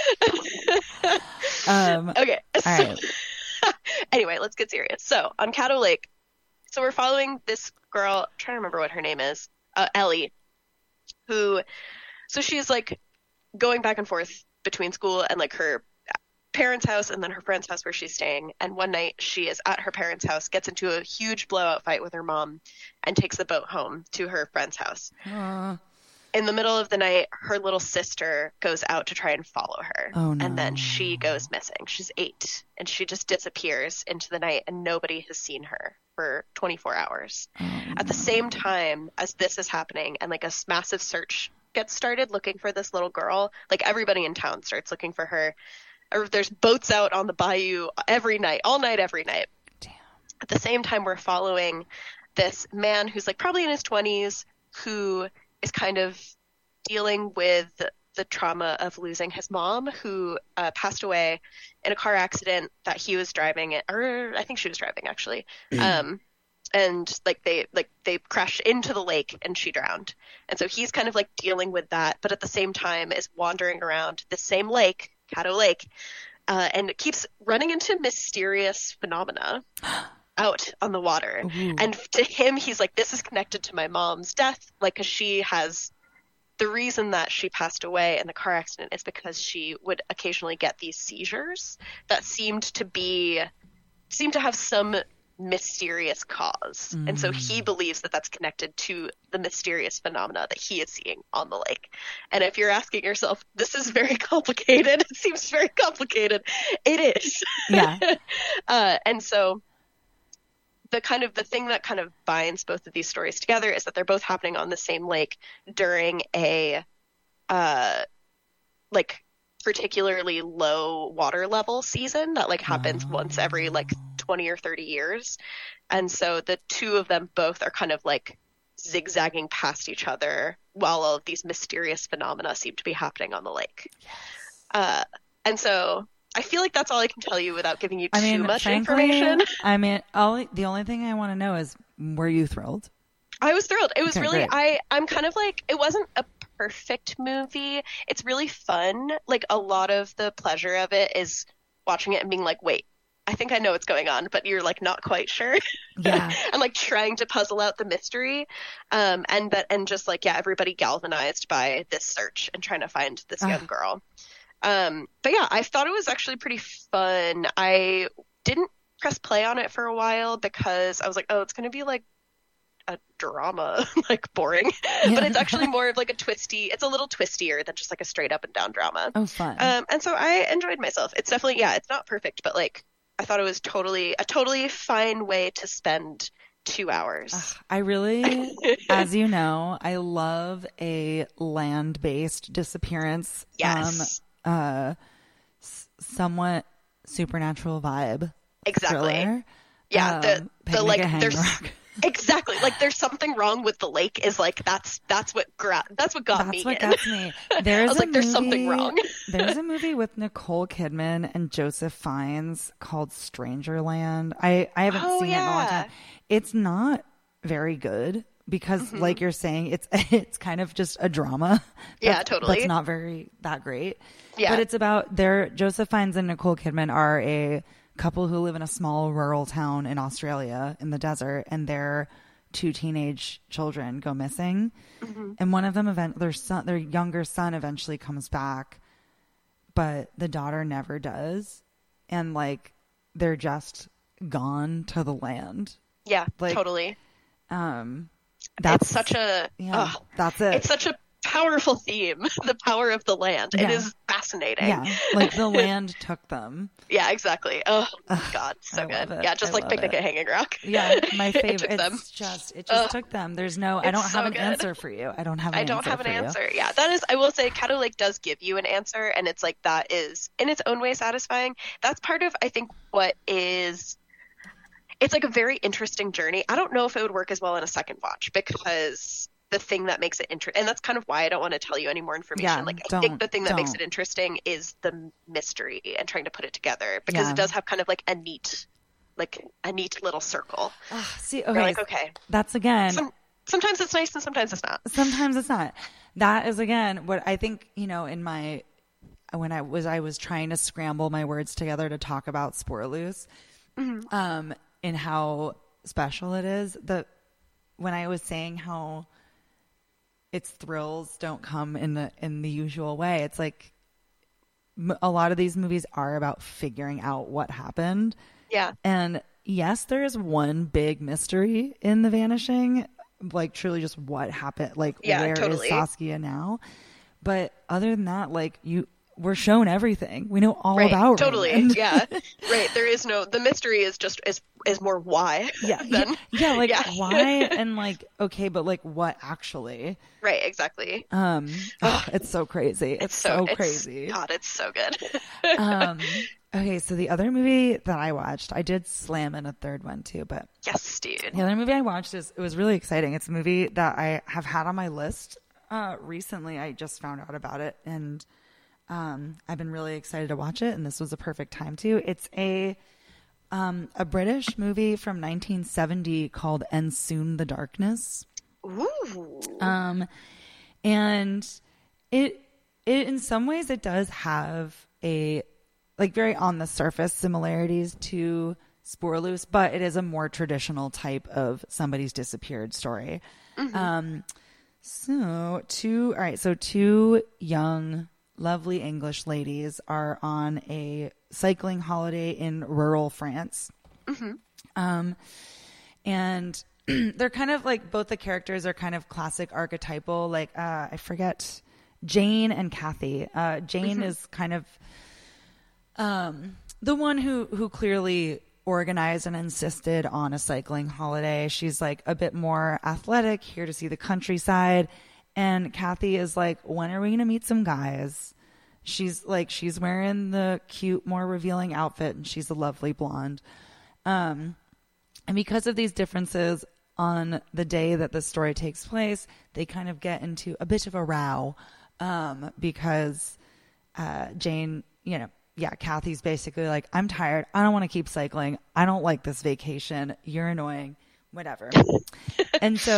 Um, Okay. So, all right. anyway, let's get serious. So on Caddo Lake, so we're following this girl, I'm trying to remember what her name is, uh, Ellie, who, so she's like going back and forth between school and like her parents' house and then her friend's house where she's staying. And one night she is at her parents' house, gets into a huge blowout fight with her mom, and takes the boat home to her friend's house. Uh, In the middle of the night, her little sister goes out to try and follow her. Oh, no. And then she goes missing. She's eight, and she just disappears into the night, and nobody has seen her for twenty-four hours. oh, At the same time as this is happening, and like a massive search gets started looking for this little girl, like everybody in town starts looking for her. Or there's boats out on the bayou every night, all night, every night. Damn. At the same time, we're following this man who's like probably in his twenties, who is kind of dealing with the trauma of losing his mom, who uh, passed away in a car accident that he was driving it, or I think she was driving actually. Um, and like they like they crashed into the lake and she drowned. And so he's kind of like dealing with that, but at the same time is wandering around the same lake, Caddo Lake, uh, and keeps running into mysterious phenomena out on the water. Ooh. And to him, he's like, this is connected to my mom's death, like, because she has the reason that she passed away in the car accident is because she would occasionally get these seizures that seemed to be seemed to have some mysterious cause. Mm. And so he believes that that's connected to the mysterious phenomena that he is seeing on the lake. And if you're asking yourself, this is very complicated, it seems very complicated, it is. Yeah. uh, and so the kind of the thing that kind of binds both of these stories together is that they're both happening on the same lake during a uh like particularly low water level season that like happens Oh. once every like twenty or thirty years. And so the two of them both are kind of like zigzagging past each other while all of these mysterious phenomena seem to be happening on the lake. Uh and so I feel like that's all I can tell you without giving you too I mean, much frankly, information. I mean, all, the only thing I want to know is, were you thrilled? I was thrilled. It was Okay, really, great. I, I'm kind of like, it wasn't a perfect movie. It's really fun. Like a lot of the pleasure of it is watching it and being like, wait, I think I know what's going on, but you're like not quite sure. Yeah. And like trying to puzzle out the mystery. Um, and that, and just like, yeah, everybody galvanized by this search and trying to find this young girl. Um, but yeah, I thought it was actually pretty fun. I didn't press play on it for a while because I was like, oh, it's going to be like a drama, like boring. Yeah. But it's actually more of like a twisty, it's a little twistier than just like a straight up and down drama. Oh, fun. Um, and so I enjoyed myself. It's definitely, yeah, it's not perfect, but like I thought it was totally a totally fine way to spend two hours. Ugh, I really, as you know, I love a land-based disappearance. Yes. Um, uh, s- somewhat supernatural vibe. Exactly. Thriller. Yeah. Um, The, the Picnic like, at Hanging there's Rock. exactly like there's something wrong with the lake is like, that's, that's what, gra- that's what got That's me what in. gets me. There's I was a like, there's something movie- wrong. There's a movie with Nicole Kidman and Joseph Fiennes called Strangerland. I, I haven't Oh, seen it in a long yeah. time. It's not very good because, Mm-hmm. like you're saying, it's it's kind of just a drama. Yeah, That's- totally. That's not very that great. Yeah. But it's about their Joseph Fiennes and Nicole Kidman are a couple who live in a small rural town in Australia in the desert, and their two teenage children go missing. Mm-hmm. And one of them, event their son, their younger son, eventually comes back, but the daughter never does, and like they're just gone to the land. Yeah, Like, totally. Um, that's It's such a, yeah. ugh, That's it. it's such a powerful theme, the power of the land. It Yeah. is fascinating. yeah, like the land took them. Yeah, exactly. Oh, God, so I good. love it. Yeah, just I like love Picnic it. at Hanging Rock. Yeah, my It favorite. took It's them. just it just Ugh. took them. There's no. I It's don't have so an good. answer for you. I don't have. An I don't answer have an for you. answer. Yeah, that is, I will say, Caddo Lake does give you an answer, and it's like that is in its own way satisfying. That's part of, I think, what is. It's like a very interesting journey. I don't know if it would work as well in a second watch because the thing that makes it interesting, and that's kind of why I don't want to tell you any more information. Yeah, like, I don't- think the thing that makes don't. it interesting is the mystery and trying to put it together because Yeah. it does have kind of like a neat, like a neat little circle. Ugh, see, You're okay, like, okay, that's again. some, sometimes it's nice and sometimes it's not. Sometimes it's not. That is again what I think. You know, in my when I was I was trying to scramble my words together to talk about Sporloose, Mm-hmm. um, and how special it is. The when I was saying how its thrills don't come in the in the usual way. It's like m- a lot of these movies are about figuring out what happened. Yeah. And yes, there is one big mystery in The Vanishing, like truly just what happened, like Yeah, where is totally. Saskia now? But other than that, like you, we're shown everything. We know all Right, about totally. Raymond. Yeah. Right. There is no, the mystery is just, is, is more why. Yeah, than, yeah, like yeah. why and like okay, but like what actually? Right. Exactly. Um, oh, it's so crazy. It's, so, it's- crazy. God, it's so good. um, okay, so the other movie that I watched, I did slam in a third one too, but Yes, dude. the other movie I watched is it was really exciting. It's a movie that I have had on my list uh, recently. I just found out about it, and um, I've been really excited to watch it. And this was a perfect time to. It's a um, a British movie from nineteen seventy called "And Soon the Darkness." Ooh. Um, and it, it, in some ways it does have a, like very on the surface similarities to Sporloose, but it is a more traditional type of somebody's disappeared story. Um, so two, all right. So two young, lovely English ladies are on a cycling holiday in rural France. Um, and they're kind of like, both the characters are kind of classic archetypal. Like, uh, I forget Jane and Kathy. Uh, Jane is kind of, um, the one who, who clearly organized and insisted on a cycling holiday. She's like a bit more athletic, here to see the countryside. And Kathy is like, when are we going to meet some guys? She's like, she's wearing the cute, more revealing outfit, and she's a lovely blonde. Um, and because of these differences on the day that the story takes place, they kind of get into a bit of a row, um, because, uh, Jane, you know, yeah, Kathy's basically like, I'm tired. I don't want to keep cycling. I don't like this vacation. You're annoying, whatever. And so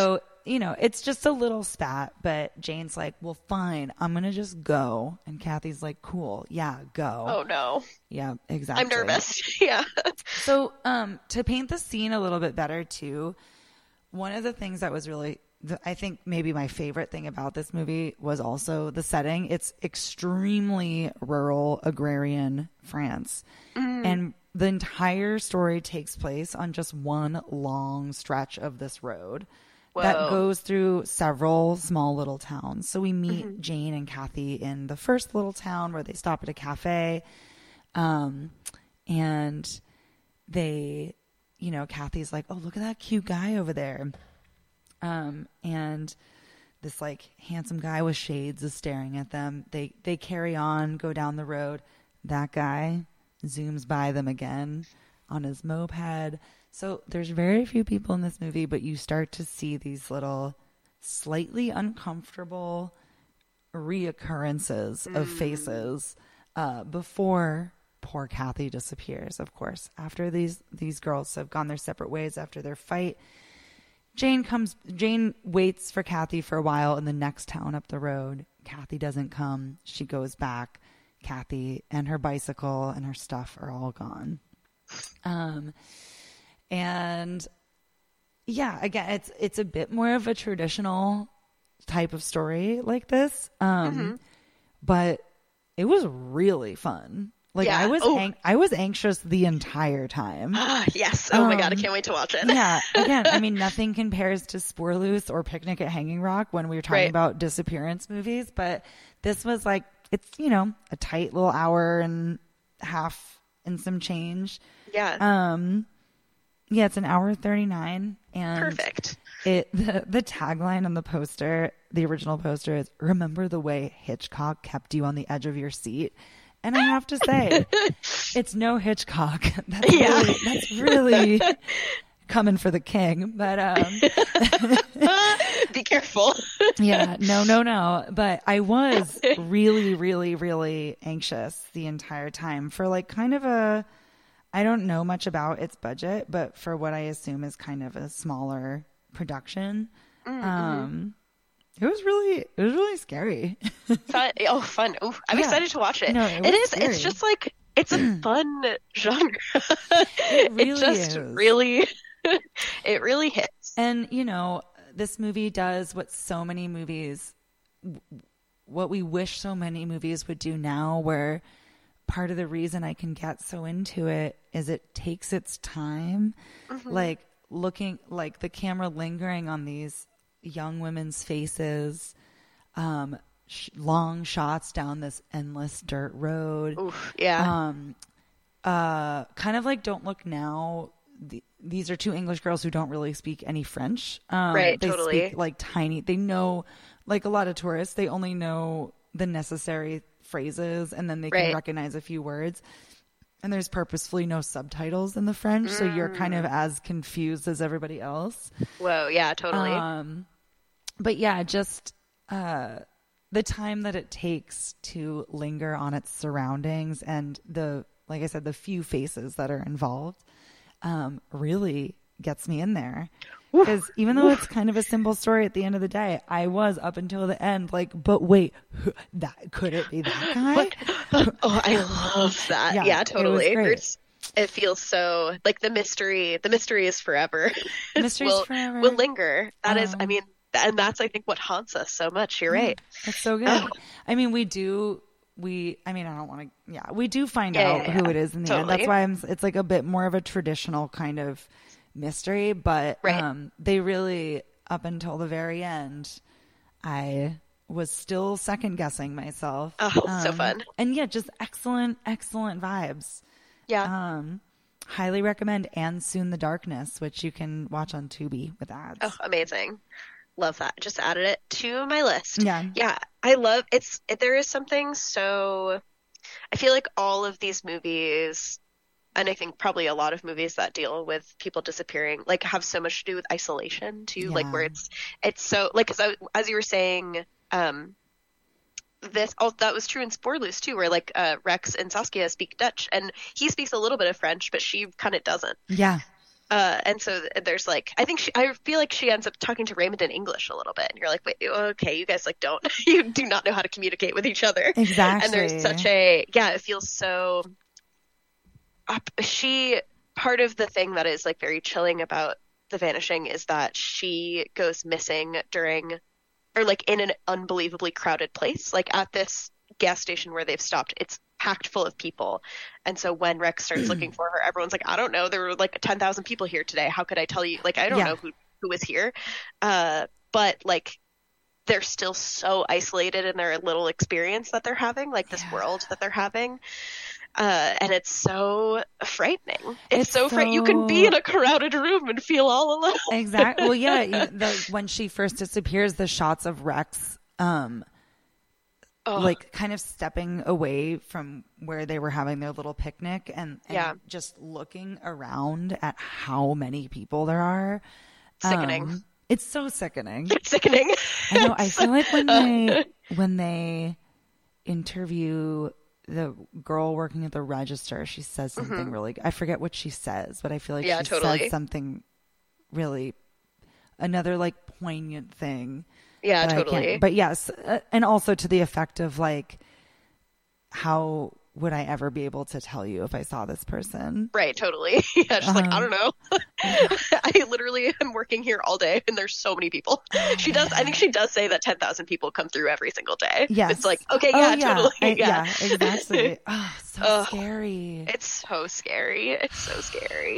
you know, it's just a little spat, but Jane's like, well, fine, I'm going to just go. And Kathy's like, cool. Yeah, go. Oh, no. Yeah, exactly. I'm nervous. Yeah. So um, to paint the scene a little bit better, too, one of the things that was really, I think maybe my favorite thing about this movie was also the setting. It's extremely rural, agrarian France. Mm. And the entire story takes place on just one long stretch of this road Whoa. that goes through several small little towns. So we meet mm-hmm. Jane and Kathy in the first little town where they stop at a cafe. Um, and they, you know, Kathy's like, oh, look at that cute guy over there. Um, and this like handsome guy with shades is staring at them. They, they carry on, go down the road. That guy zooms by them again on his moped. So there's very few people in this movie, but you start to see these little slightly uncomfortable reoccurrences mm. of faces uh, before poor Kathy disappears, of course. After these these girls have gone their separate ways after their fight, Jane comes. Jane waits for Kathy for a while in the next town up the road. Kathy doesn't come. She goes back. Kathy and her bicycle and her stuff are all gone. Um, and yeah, again, it's it's a bit more of a traditional type of story like this. Um, mm-hmm. But it was really fun. Like yeah. I was, oh. ang- I was anxious the entire time. Yes. Oh um, my God. I can't wait to watch it. Yeah. Again, I mean, nothing compares to Spoorloos or Picnic at Hanging Rock when we were talking right. about disappearance movies. But this was like, it's, you know, a tight little hour and a half and some change. Yeah. Um, yeah, it's an hour thirty-nine. And perfect. It the, the tagline on the poster, the original poster is, remember the way Hitchcock kept you on the edge of your seat? And I have to say, it's no Hitchcock. That's yeah. really, that's really coming for the king. But um, be careful. Yeah, no, no, no. But I was really, really, really anxious the entire time for like kind of a, I don't know much about its budget, but for what I assume is kind of a smaller production. Mm-hmm. Um, It was really, it was really scary. Fun. Oh, fun. Ooh, I'm yeah. excited to watch it. No, it, it is, scary. It's just like, it's a fun genre. It really it just is. really, it really hits. And, you know, this movie does what so many movies, what we wish so many movies would do now, where part of the reason I can get so into it is it takes its time. Mm-hmm. Like looking, like the camera lingering on these young women's faces, um, sh- long shots down this endless dirt road. Oof, yeah. Um, uh, kind of like Don't Look Now. The, these are two English girls who don't really speak any French. Um, right, they totally. speak like tiny. They know, like a lot of tourists, they only know the necessary phrases and then they can right. recognize a few words. And there's purposefully no subtitles in the French, mm. so you're kind of as confused as everybody else. Whoa, yeah, totally. Um, But yeah, just uh, the time that it takes to linger on its surroundings and the, like I said, the few faces that are involved um, really gets me in there. Because even though it's kind of a simple story at the end of the day, I was up until the end like, but wait, that could it be that guy? Oh, I love that. Yeah, yeah totally. It, it's, it feels so like the mystery. The mystery is forever. Mystery will, is forever. Will linger. That um, is, I mean. And that's, I think, what haunts us so much. You're right. That's so good. Oh. I mean, we do, we, I mean, I don't want to, yeah, we do find yeah, out yeah, yeah. who it is in the totally. end. That's why I'm, it's like a bit more of a traditional kind of mystery, but right. um, they really, up until the very end, I was still second guessing myself. Oh, um, so fun. And yeah, just excellent, excellent vibes. Yeah. Um, highly recommend And Soon the Darkness, which you can watch on Tubi with ads. Oh, amazing. Love that. Just added it to my list. Yeah. Yeah. I love it's, it, there is something so, I feel like all of these movies, and I think probably a lot of movies that deal with people disappearing, like have so much to do with isolation too. Yeah. Like where it's, it's so like, cause I, as you were saying, um, this, oh, that was true in Spoorloos too, where like, uh, Rex and Saskia speak Dutch and he speaks a little bit of French, but she kind of doesn't. Yeah. Uh, and so there's like, I think she, I feel like she ends up talking to Raymond in English a little bit. And you're like, wait, okay, you guys like don't, you do not know how to communicate with each other. Exactly. And there's such a, yeah, it feels so, uh, she, part of the thing that is like very chilling about The Vanishing is that she goes missing during, or like in an unbelievably crowded place, like at this gas station where they've stopped, it's packed full of people. And so when Rex starts looking for her, everyone's like, I don't know, there were like ten thousand people here today, how could I tell you, like I don't yeah. know who who was here, uh but like they're still so isolated in their little experience that they're having, like this yeah. world that they're having, uh and it's so frightening. It's, it's so, so... frightening. You can be in a crowded room and feel all alone. Exactly. Well, yeah, the, when she first disappears, the shots of Rex um Oh. like kind of stepping away from where they were having their little picnic and, and yeah. just looking around at how many people there are. Sickening. Um, it's so sickening. It's sickening. I know. I feel like when they, when they interview the girl working at the register, she says something mm-hmm. really, I forget what she says, but I feel like yeah, she totally. says something really, another like poignant thing. Yeah, totally. But yes, uh, and also to the effect of like, how would I ever be able to tell you if I saw this person? Right, totally. Yeah, just um, like, I don't know. I literally am working here all day and there's so many people. She does, I think she does say that ten thousand people come through every single day. Yes. It's like, okay, yeah, oh, yeah. totally. I, yeah. yeah, exactly. Oh, so uh, scary. It's so scary. It's so scary.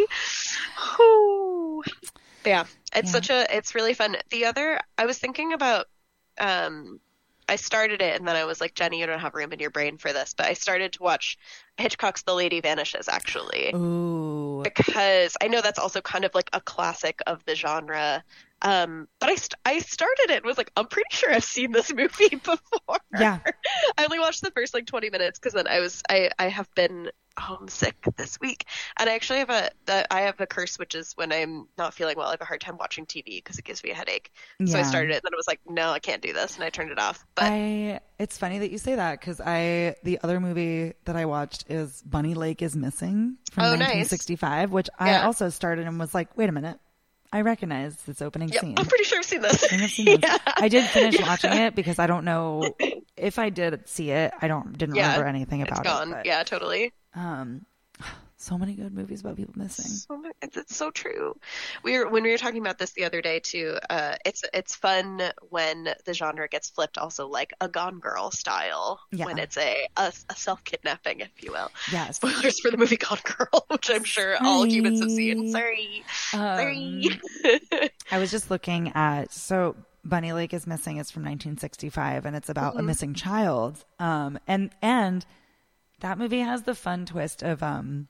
Whew. Yeah, it's yeah. such a, it's really fun. The other, I was thinking about, um, I started it and then I was like, Jenny, you don't have room in your brain for this, but I started to watch Hitchcock's The Lady Vanishes, actually. Ooh. Because I know that's also kind of like a classic of the genre. Um, but I, st- I started it and was like, I'm pretty sure I've seen this movie before. Yeah. I only watched the first like twenty minutes because then I was, I, I have been homesick this week. And I actually have a, the, I have a curse, which is when I'm not feeling well, I have a hard time watching T V because it gives me a headache. Yeah. So I started it and then I was like, no, I can't do this. And I turned it off. But I, it's funny that you say that because I, the other movie that I watched is Bunny Lake is Missing from oh, nineteen sixty-five, nice. which yeah. I also started and was like, wait a minute. I recognize this opening yep, scene. I'm pretty sure I've seen this. I, think I've seen this. Yeah. I did finish yeah. watching it because I don't know if I did see it. I don't didn't yeah, remember anything about it's gone. it. But, yeah, totally. Um, so many good movies about people missing. So many, it's so true. We were when we were talking about this the other day too. Uh, it's it's fun when the genre gets flipped, also like a Gone Girl style. Yeah. When it's a a, a self kidnapping, if you will. Yes. Spoilers for the movie Gone Girl, which I'm sure Sorry. all humans have seen. Sorry. Um, Sorry. I was just looking at so. Bunny Lake is Missing is from nineteen sixty-five and it's about mm-hmm. a missing child. Um, and and that movie has the fun twist of um,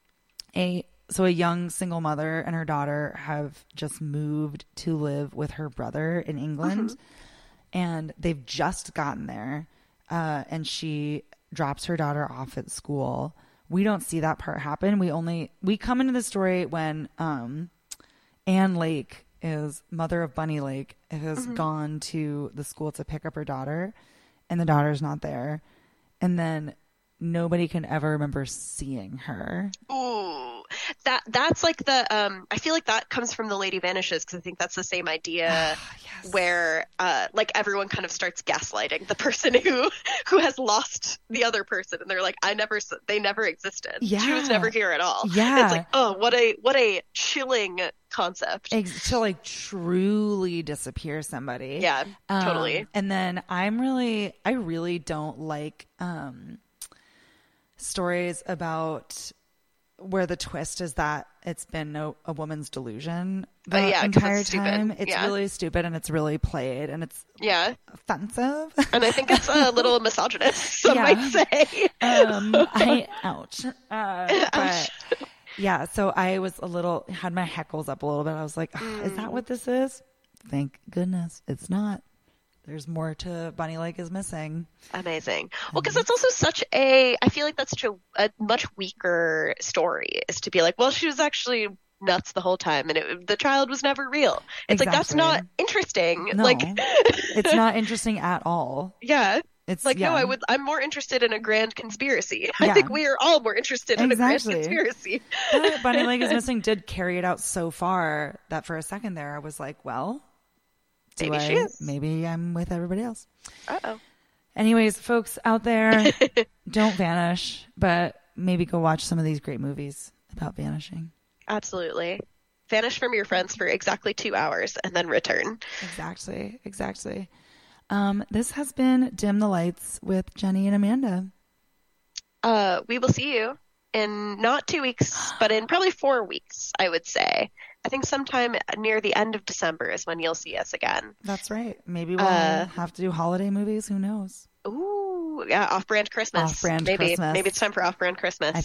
a so a young single mother and her daughter have just moved to live with her brother in England, mm-hmm. and they've just gotten there, uh, and she drops her daughter off at school. We don't see that part happen. We only we come into the story when um, Anne Lake is mother of Bunny Lake has mm-hmm. gone to the school to pick up her daughter, and the daughter's not there, and then nobody can ever remember seeing her. Ooh, that that's like the um I feel like that comes from The Lady Vanishes because I think that's the same idea yes. where uh like everyone kind of starts gaslighting the person who who has lost the other person and they're like I never they never existed. Yeah. She was never here at all. Yeah. It's like, oh, what a what a chilling concept. Ex- to like truly disappear somebody. Yeah, um, totally. And then I'm really I really don't like um stories about where the twist is that it's been a, a woman's delusion the uh, yeah, entire it's time. stupid. It's yeah. really stupid and it's really played and it's yeah offensive. And I think it's a little misogynist, some yeah. might say. um, I ouch. Uh, but yeah, so I was a little had my heckles up a little bit. I was like, mm. is that what this is? Thank goodness it's not. There's more to Bunny Lake is Missing. Amazing. Well, because that's also such a, I feel like that's such a, a much weaker story is to be like, well, she was actually nuts the whole time and it, the child was never real. It's exactly. like, that's not interesting. No, like, it's not interesting at all. Yeah. It's like, yeah. no, I would. I'm more interested in a grand conspiracy. Yeah. I think we are all more interested in Exactly. a grand conspiracy. But Bunny Leg is Missing did carry it out so far that for a second there, I was like, well, do Maybe I, she is. maybe I'm with everybody else. Uh-oh. Anyways, folks out there, don't vanish, but maybe go watch some of these great movies about vanishing. Absolutely. Vanish from your friends for exactly two hours and then return. Exactly. Exactly. Um, this has been Dim the Lights with Jenny and Amanda. Uh, we will see you in not two weeks, but in probably four weeks, I would say. I think sometime near the end of December is when you'll see us again. That's right. Maybe we'll Uh, have to do holiday movies. Who knows? Ooh, yeah, off-brand Christmas. Off-brand maybe, Christmas. Maybe it's time for off-brand Christmas. I